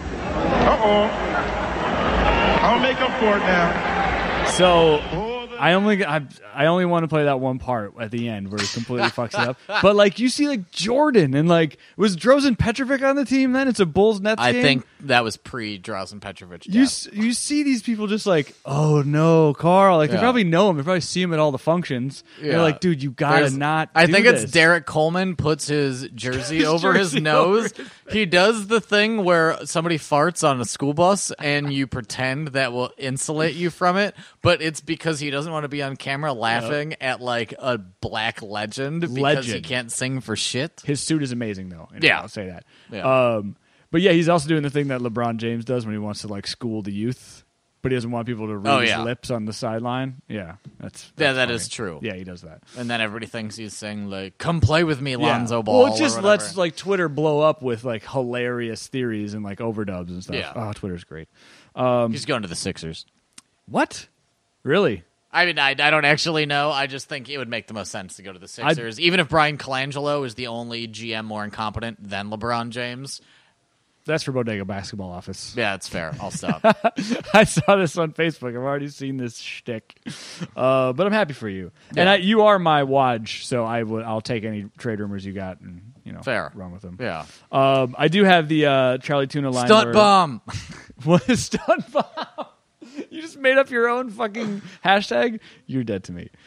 Speaker 17: Uh-oh. I'll make up for it now.
Speaker 3: So I only want to play that one part at the end where he completely fucks it up. But like you see like Jordan and like was Drazen Petrovic on the team then? It's a Bulls Nets game.
Speaker 2: I think that was pre Drazen Petrovic.
Speaker 3: You see these people just like, oh no, Carl. Like they
Speaker 2: Yeah.
Speaker 3: probably know him. They probably see him at all the functions.
Speaker 2: Yeah.
Speaker 3: They're like, dude, you gotta
Speaker 2: There's-
Speaker 3: not.
Speaker 2: I
Speaker 3: do
Speaker 2: think
Speaker 3: this.
Speaker 2: it's Derek Coleman puts his jersey over his
Speaker 3: jersey
Speaker 2: nose.
Speaker 3: over
Speaker 2: He does the thing where somebody farts on a school bus and you pretend that will insulate you from it, but it's because he doesn't want to be on camera laughing at like a black legend because he can't sing for shit.
Speaker 3: His suit is amazing though. And
Speaker 2: Yeah.
Speaker 3: I'll say that.
Speaker 2: Yeah.
Speaker 3: But yeah, he's also doing the thing that LeBron James does when he wants to like school the youth, but he doesn't want people to read his lips on the sideline. Yeah, that's
Speaker 2: that
Speaker 3: funny.
Speaker 2: is true.
Speaker 3: Yeah, he does that.
Speaker 2: And then everybody thinks he's saying like, "Come play with me, Lonzo
Speaker 3: Yeah.
Speaker 2: Ball."
Speaker 3: Well, it just
Speaker 2: or
Speaker 3: lets
Speaker 2: whatever.
Speaker 3: like Twitter blow up with like hilarious theories and like overdubs and stuff.
Speaker 2: Yeah.
Speaker 3: Oh, Twitter's great.
Speaker 2: He's going to the Sixers.
Speaker 3: What? Really?
Speaker 2: I mean, I don't actually know. I just think it would make the most sense to go to the Sixers, even if Brian Colangelo is the only GM more incompetent than LeBron James.
Speaker 3: That's for Bodega Basketball Office.
Speaker 2: Yeah, it's fair. I'll stop.
Speaker 3: I saw this on Facebook. I've already seen this shtick, but I'm happy for you.
Speaker 2: Yeah.
Speaker 3: And you are my Waj, so I'll take any trade rumors you got. And
Speaker 2: Fair.
Speaker 3: run with them.
Speaker 2: Yeah.
Speaker 3: I do have the Charlie Tuna line.
Speaker 2: Stunt bomb.
Speaker 3: What is stunt bomb? You just made up your own fucking hashtag? You're dead to me.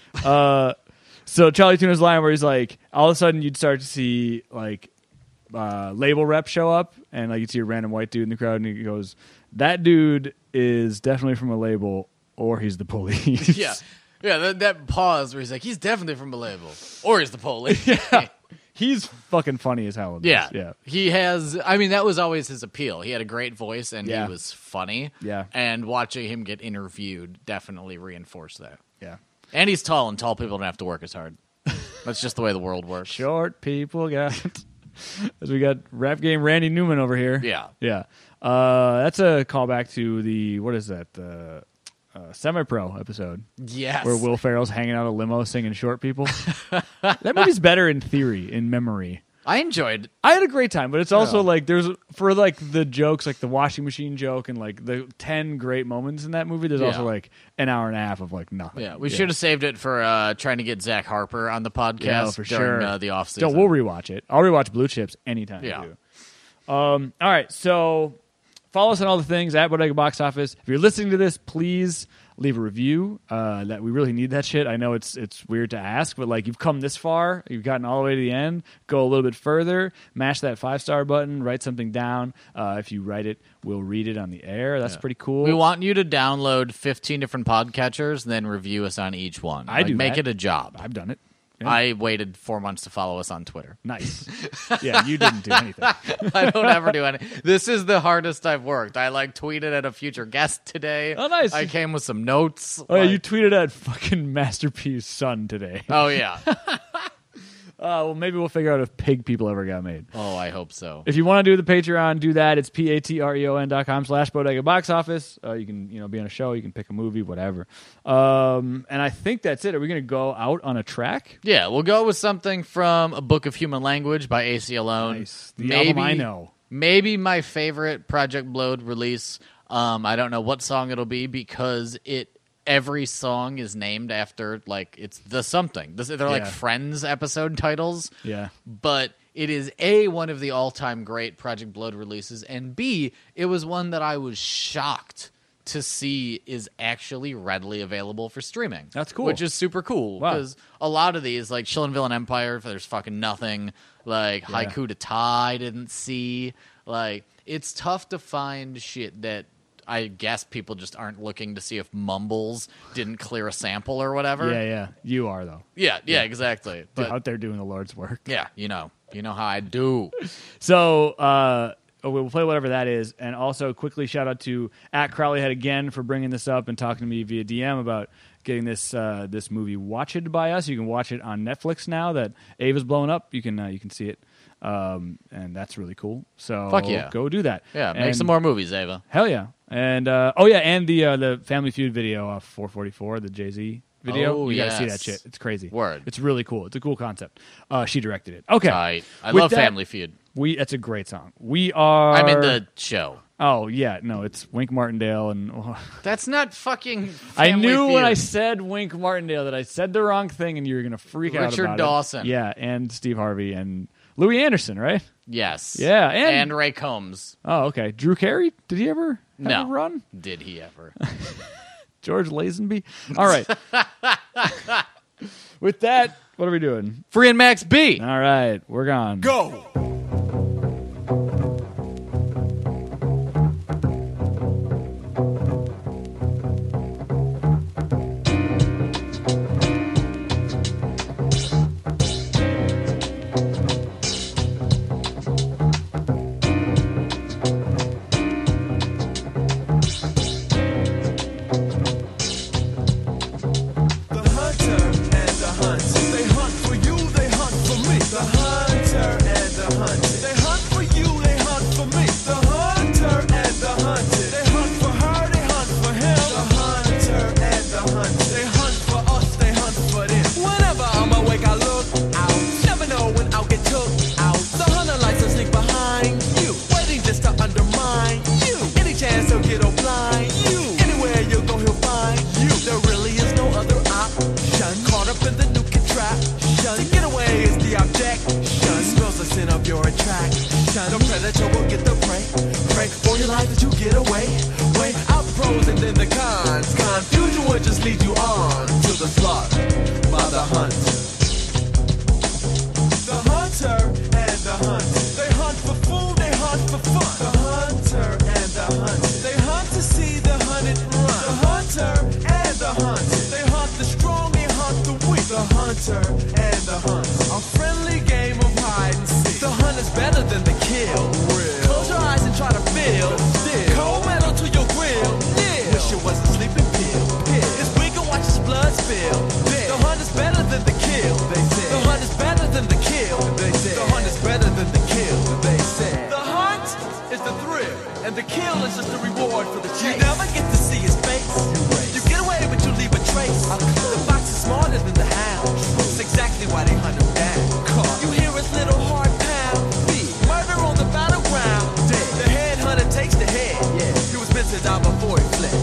Speaker 3: So Charlie Tuna's line where he's like, all of a sudden you'd start to see like label reps show up, and like you'd see a random white dude in the crowd, and he goes, that dude is definitely from a label, or he's the police.
Speaker 2: Yeah. Yeah, that pause where he's like, he's definitely from a label. Or he's the police.
Speaker 3: Yeah. He's fucking funny as hell.
Speaker 2: Yeah. He has, I mean, that was always his appeal. He had a great voice and he was funny.
Speaker 3: Yeah.
Speaker 2: And watching him get interviewed definitely reinforced that.
Speaker 3: Yeah.
Speaker 2: And he's tall, and tall people don't have to work as hard. That's just the way the world works.
Speaker 3: Short people got... As we got rap game Randy Newman over here.
Speaker 2: Yeah.
Speaker 3: Yeah. That's a callback to the, what is that? The Semi-Pro episode.
Speaker 2: Yes.
Speaker 3: Where Will Ferrell's hanging out a limo singing Short People. That movie's better in theory, in memory.
Speaker 2: I enjoyed.
Speaker 3: I had a great time, but it's also like there's for like the jokes, like the washing machine joke, and like the 10 great moments in that movie. There's also like an hour and a half of like nothing.
Speaker 2: Yeah, we should have saved it for trying to get Zach Harper on the podcast
Speaker 3: for
Speaker 2: during
Speaker 3: sure.
Speaker 2: the off season.
Speaker 3: So we'll rewatch it. I'll rewatch Blue Chips anytime.
Speaker 2: Yeah.
Speaker 3: Too. All right, so follow us on all the things at Bodega Box Office. If you're listening to this, please leave a review. That we really need that shit. I know it's weird to ask, but like you've come this far, you've gotten all the way to the end. Go a little bit further. Mash that 5-star button. Write something down. If you write it, we'll read it on the air. That's pretty cool.
Speaker 2: We want you to download 15 different podcatchers, and then review us on each one. Make it a job.
Speaker 3: I've done it. Yeah.
Speaker 2: I waited 4 months to follow us on Twitter.
Speaker 3: Nice. Yeah, you didn't do anything.
Speaker 2: I don't ever do anything. This is the hardest I've worked. I like tweeted at a future guest today.
Speaker 3: Oh, nice.
Speaker 2: I came with some notes.
Speaker 3: Oh, yeah, you tweeted at fucking Master P's son today.
Speaker 2: Oh, yeah.
Speaker 3: Well, maybe we'll figure out if Pig People ever got made.
Speaker 2: Oh, I hope so.
Speaker 3: If you want to do the Patreon, do that. It's patreon.com/Bodega Box Office. You can be on a show. You can pick a movie, whatever. And I think that's it. Are we going to go out on a track?
Speaker 2: Yeah, we'll go with something from A Book of Human Language by AC Alone.
Speaker 3: Nice. The album I know.
Speaker 2: Maybe my favorite Project Blowed release. I don't know what song it'll be because every song is named after, like, it's the something. They're like Friends episode titles.
Speaker 3: Yeah.
Speaker 2: But it is A, one of the all-time great Project Blowed releases, and B, it was one that I was shocked to see is actually readily available for streaming.
Speaker 3: That's cool.
Speaker 2: Which is super cool. Because a lot of these, like Chillin' Villain Empire, there's fucking nothing. Like, Haiku to Tai, didn't see. Like, it's tough to find shit that I guess people just aren't looking to see if Mumbles didn't clear a sample or whatever.
Speaker 3: Yeah. You are, though.
Speaker 2: Yeah, exactly.
Speaker 3: But out there doing the Lord's work.
Speaker 2: Yeah, you know how I do.
Speaker 3: So we'll play whatever that is, and also quickly shout out to @CrowleyHead again for bringing this up and talking to me via DM about getting this movie watched by us. You can watch it on Netflix now that Ava's blowing up. You can see it. And that's really cool. So
Speaker 2: fuck yeah,
Speaker 3: go do that.
Speaker 2: Yeah, make some more movies, Ava.
Speaker 3: Hell yeah. And and the Family Feud video off 444, the Jay-Z video.
Speaker 2: Oh,
Speaker 3: you gotta see that shit. It's crazy.
Speaker 2: Word.
Speaker 3: It's really cool. It's a cool concept. She directed it. Okay.
Speaker 2: Tight. I love Family Feud.
Speaker 3: That's a great song. We are.
Speaker 2: I'm in the show.
Speaker 3: Oh yeah, no, it's Wink Martindale and.
Speaker 2: That's not fucking.
Speaker 3: I knew
Speaker 2: Feud.
Speaker 3: when I said Wink Martindale that I said the wrong thing, and you were gonna freak out about
Speaker 2: Richard Dawson.
Speaker 3: it. Yeah, and Steve Harvey and Louis Anderson, right?
Speaker 2: Yes.
Speaker 3: Yeah,
Speaker 2: and Ray Combs.
Speaker 3: Oh, okay. Drew Carey? Did he ever have a
Speaker 2: No.
Speaker 3: run?
Speaker 2: Did he ever?
Speaker 3: George Lazenby? All right. With that, what are we doing?
Speaker 2: Free and Max B.
Speaker 3: All right, we're gone.
Speaker 16: Go!
Speaker 13: The hunter and the hunt. They hunt for you, they hunt for me. The hunter and the hunted. They hunt for you, they hunt for me. The hunter and the hunted. They hunt for her, they hunt for him. The hunter and the hunted. They hunt for us, they hunt for them. Whenever I'm awake, I look out. Never know when I'll get took out. The hunter likes to sneak behind you, waiting just to undermine you. Any chance he'll get or blind you. Anywhere you go, he'll find you. There really is no other option. Caught up in the nuke trap. To get away is the object. Smells
Speaker 9: a sin of your attraction. The predator will get the prey. Pray for your life that you get away. Weigh out the pros and then the cons. Confusion will just lead you on to the slaughter by the hunter. The hunter and the hunted. They hunt for food, they hunt for fun. The hunter and the hunted. They hunt to see the hunted run. The hunter and the hunted. They hunt the strong, they hunt the weak. The hunter and the hunted. A friendly game of hide and seek. The hunt is better than the kill. Real. Close your eyes and try to feel. Still. Cold metal to your grill. Yeah. Wish it was a sleeping pill. It's weak and watch his blood spill. The hunt is better than the kill. They say. The hunt is better than the kill. They say. The hunt is better than the kill. They say. The hunt is the thrill, and the kill is just the reward for the chase. You never get to see his face. You get away, but you leave a trace. The fox is smarter than the hound. It's exactly why they hunt him down. You hear his little heart pound. Beat. Murder on the battleground. Dead. The head hunter takes the head. Yeah. He was meant to die before he fled.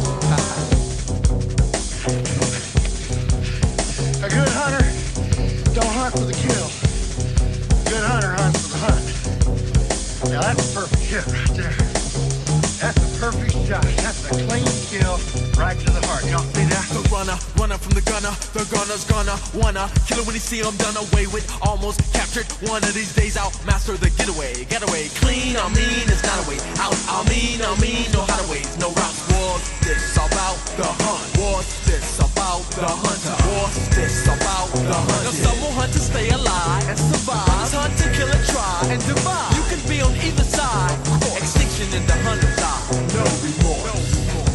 Speaker 13: A good hunter don't hunt for the kill. A good hunter hunts for the hunt. Now that's a perfect hit right there. That's a perfect shot. That's a clean kill right to the heart. Y'all see that?
Speaker 9: The runner from the gunner's gonna wanna kill him when he see him done away with. Almost captured. One of these days I'll master the getaway. Clean, I mean, it's not a way out. I mean, no hideaways, no routes. Was this about the hunt? Was this about the hunter? Was this about the hunter? Now some will hunt to stay alive and survive. Others hunt to kill and try and divide. You can be on either side. Extinction in the hunter's eye. No remorse.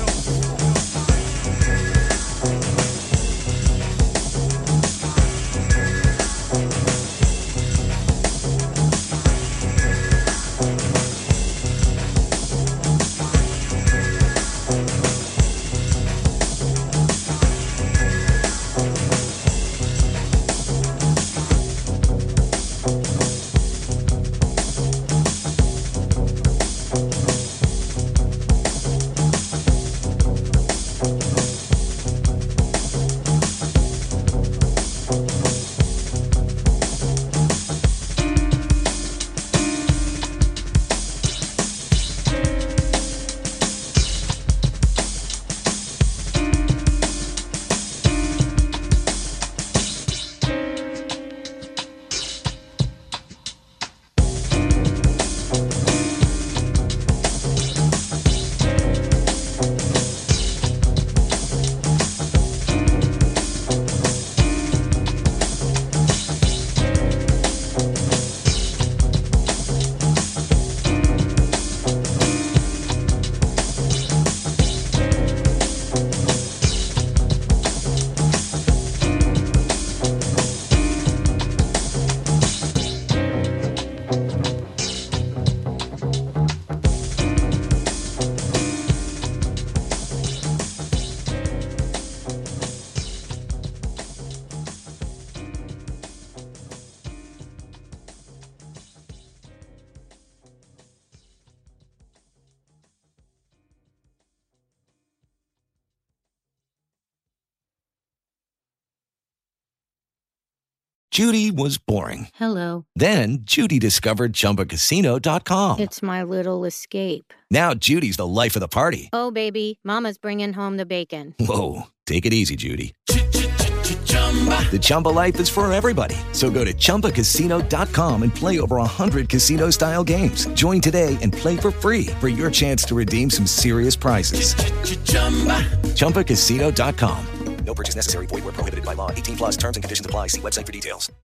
Speaker 18: Judy was boring.
Speaker 19: Hello.
Speaker 18: Then Judy discovered ChumbaCasino.com.
Speaker 19: It's my little escape.
Speaker 18: Now Judy's the life of the party.
Speaker 19: Oh, baby, mama's bringing home the bacon.
Speaker 18: Whoa, take it easy, Judy. The Chumba life is for everybody. So go to ChumbaCasino.com and play over 100 casino-style games. Join today and play for free for your chance to redeem some serious prizes. ChumbaCasino.com.
Speaker 20: No purchase necessary. Void where prohibited by law. 18 plus terms and conditions apply. See website for details.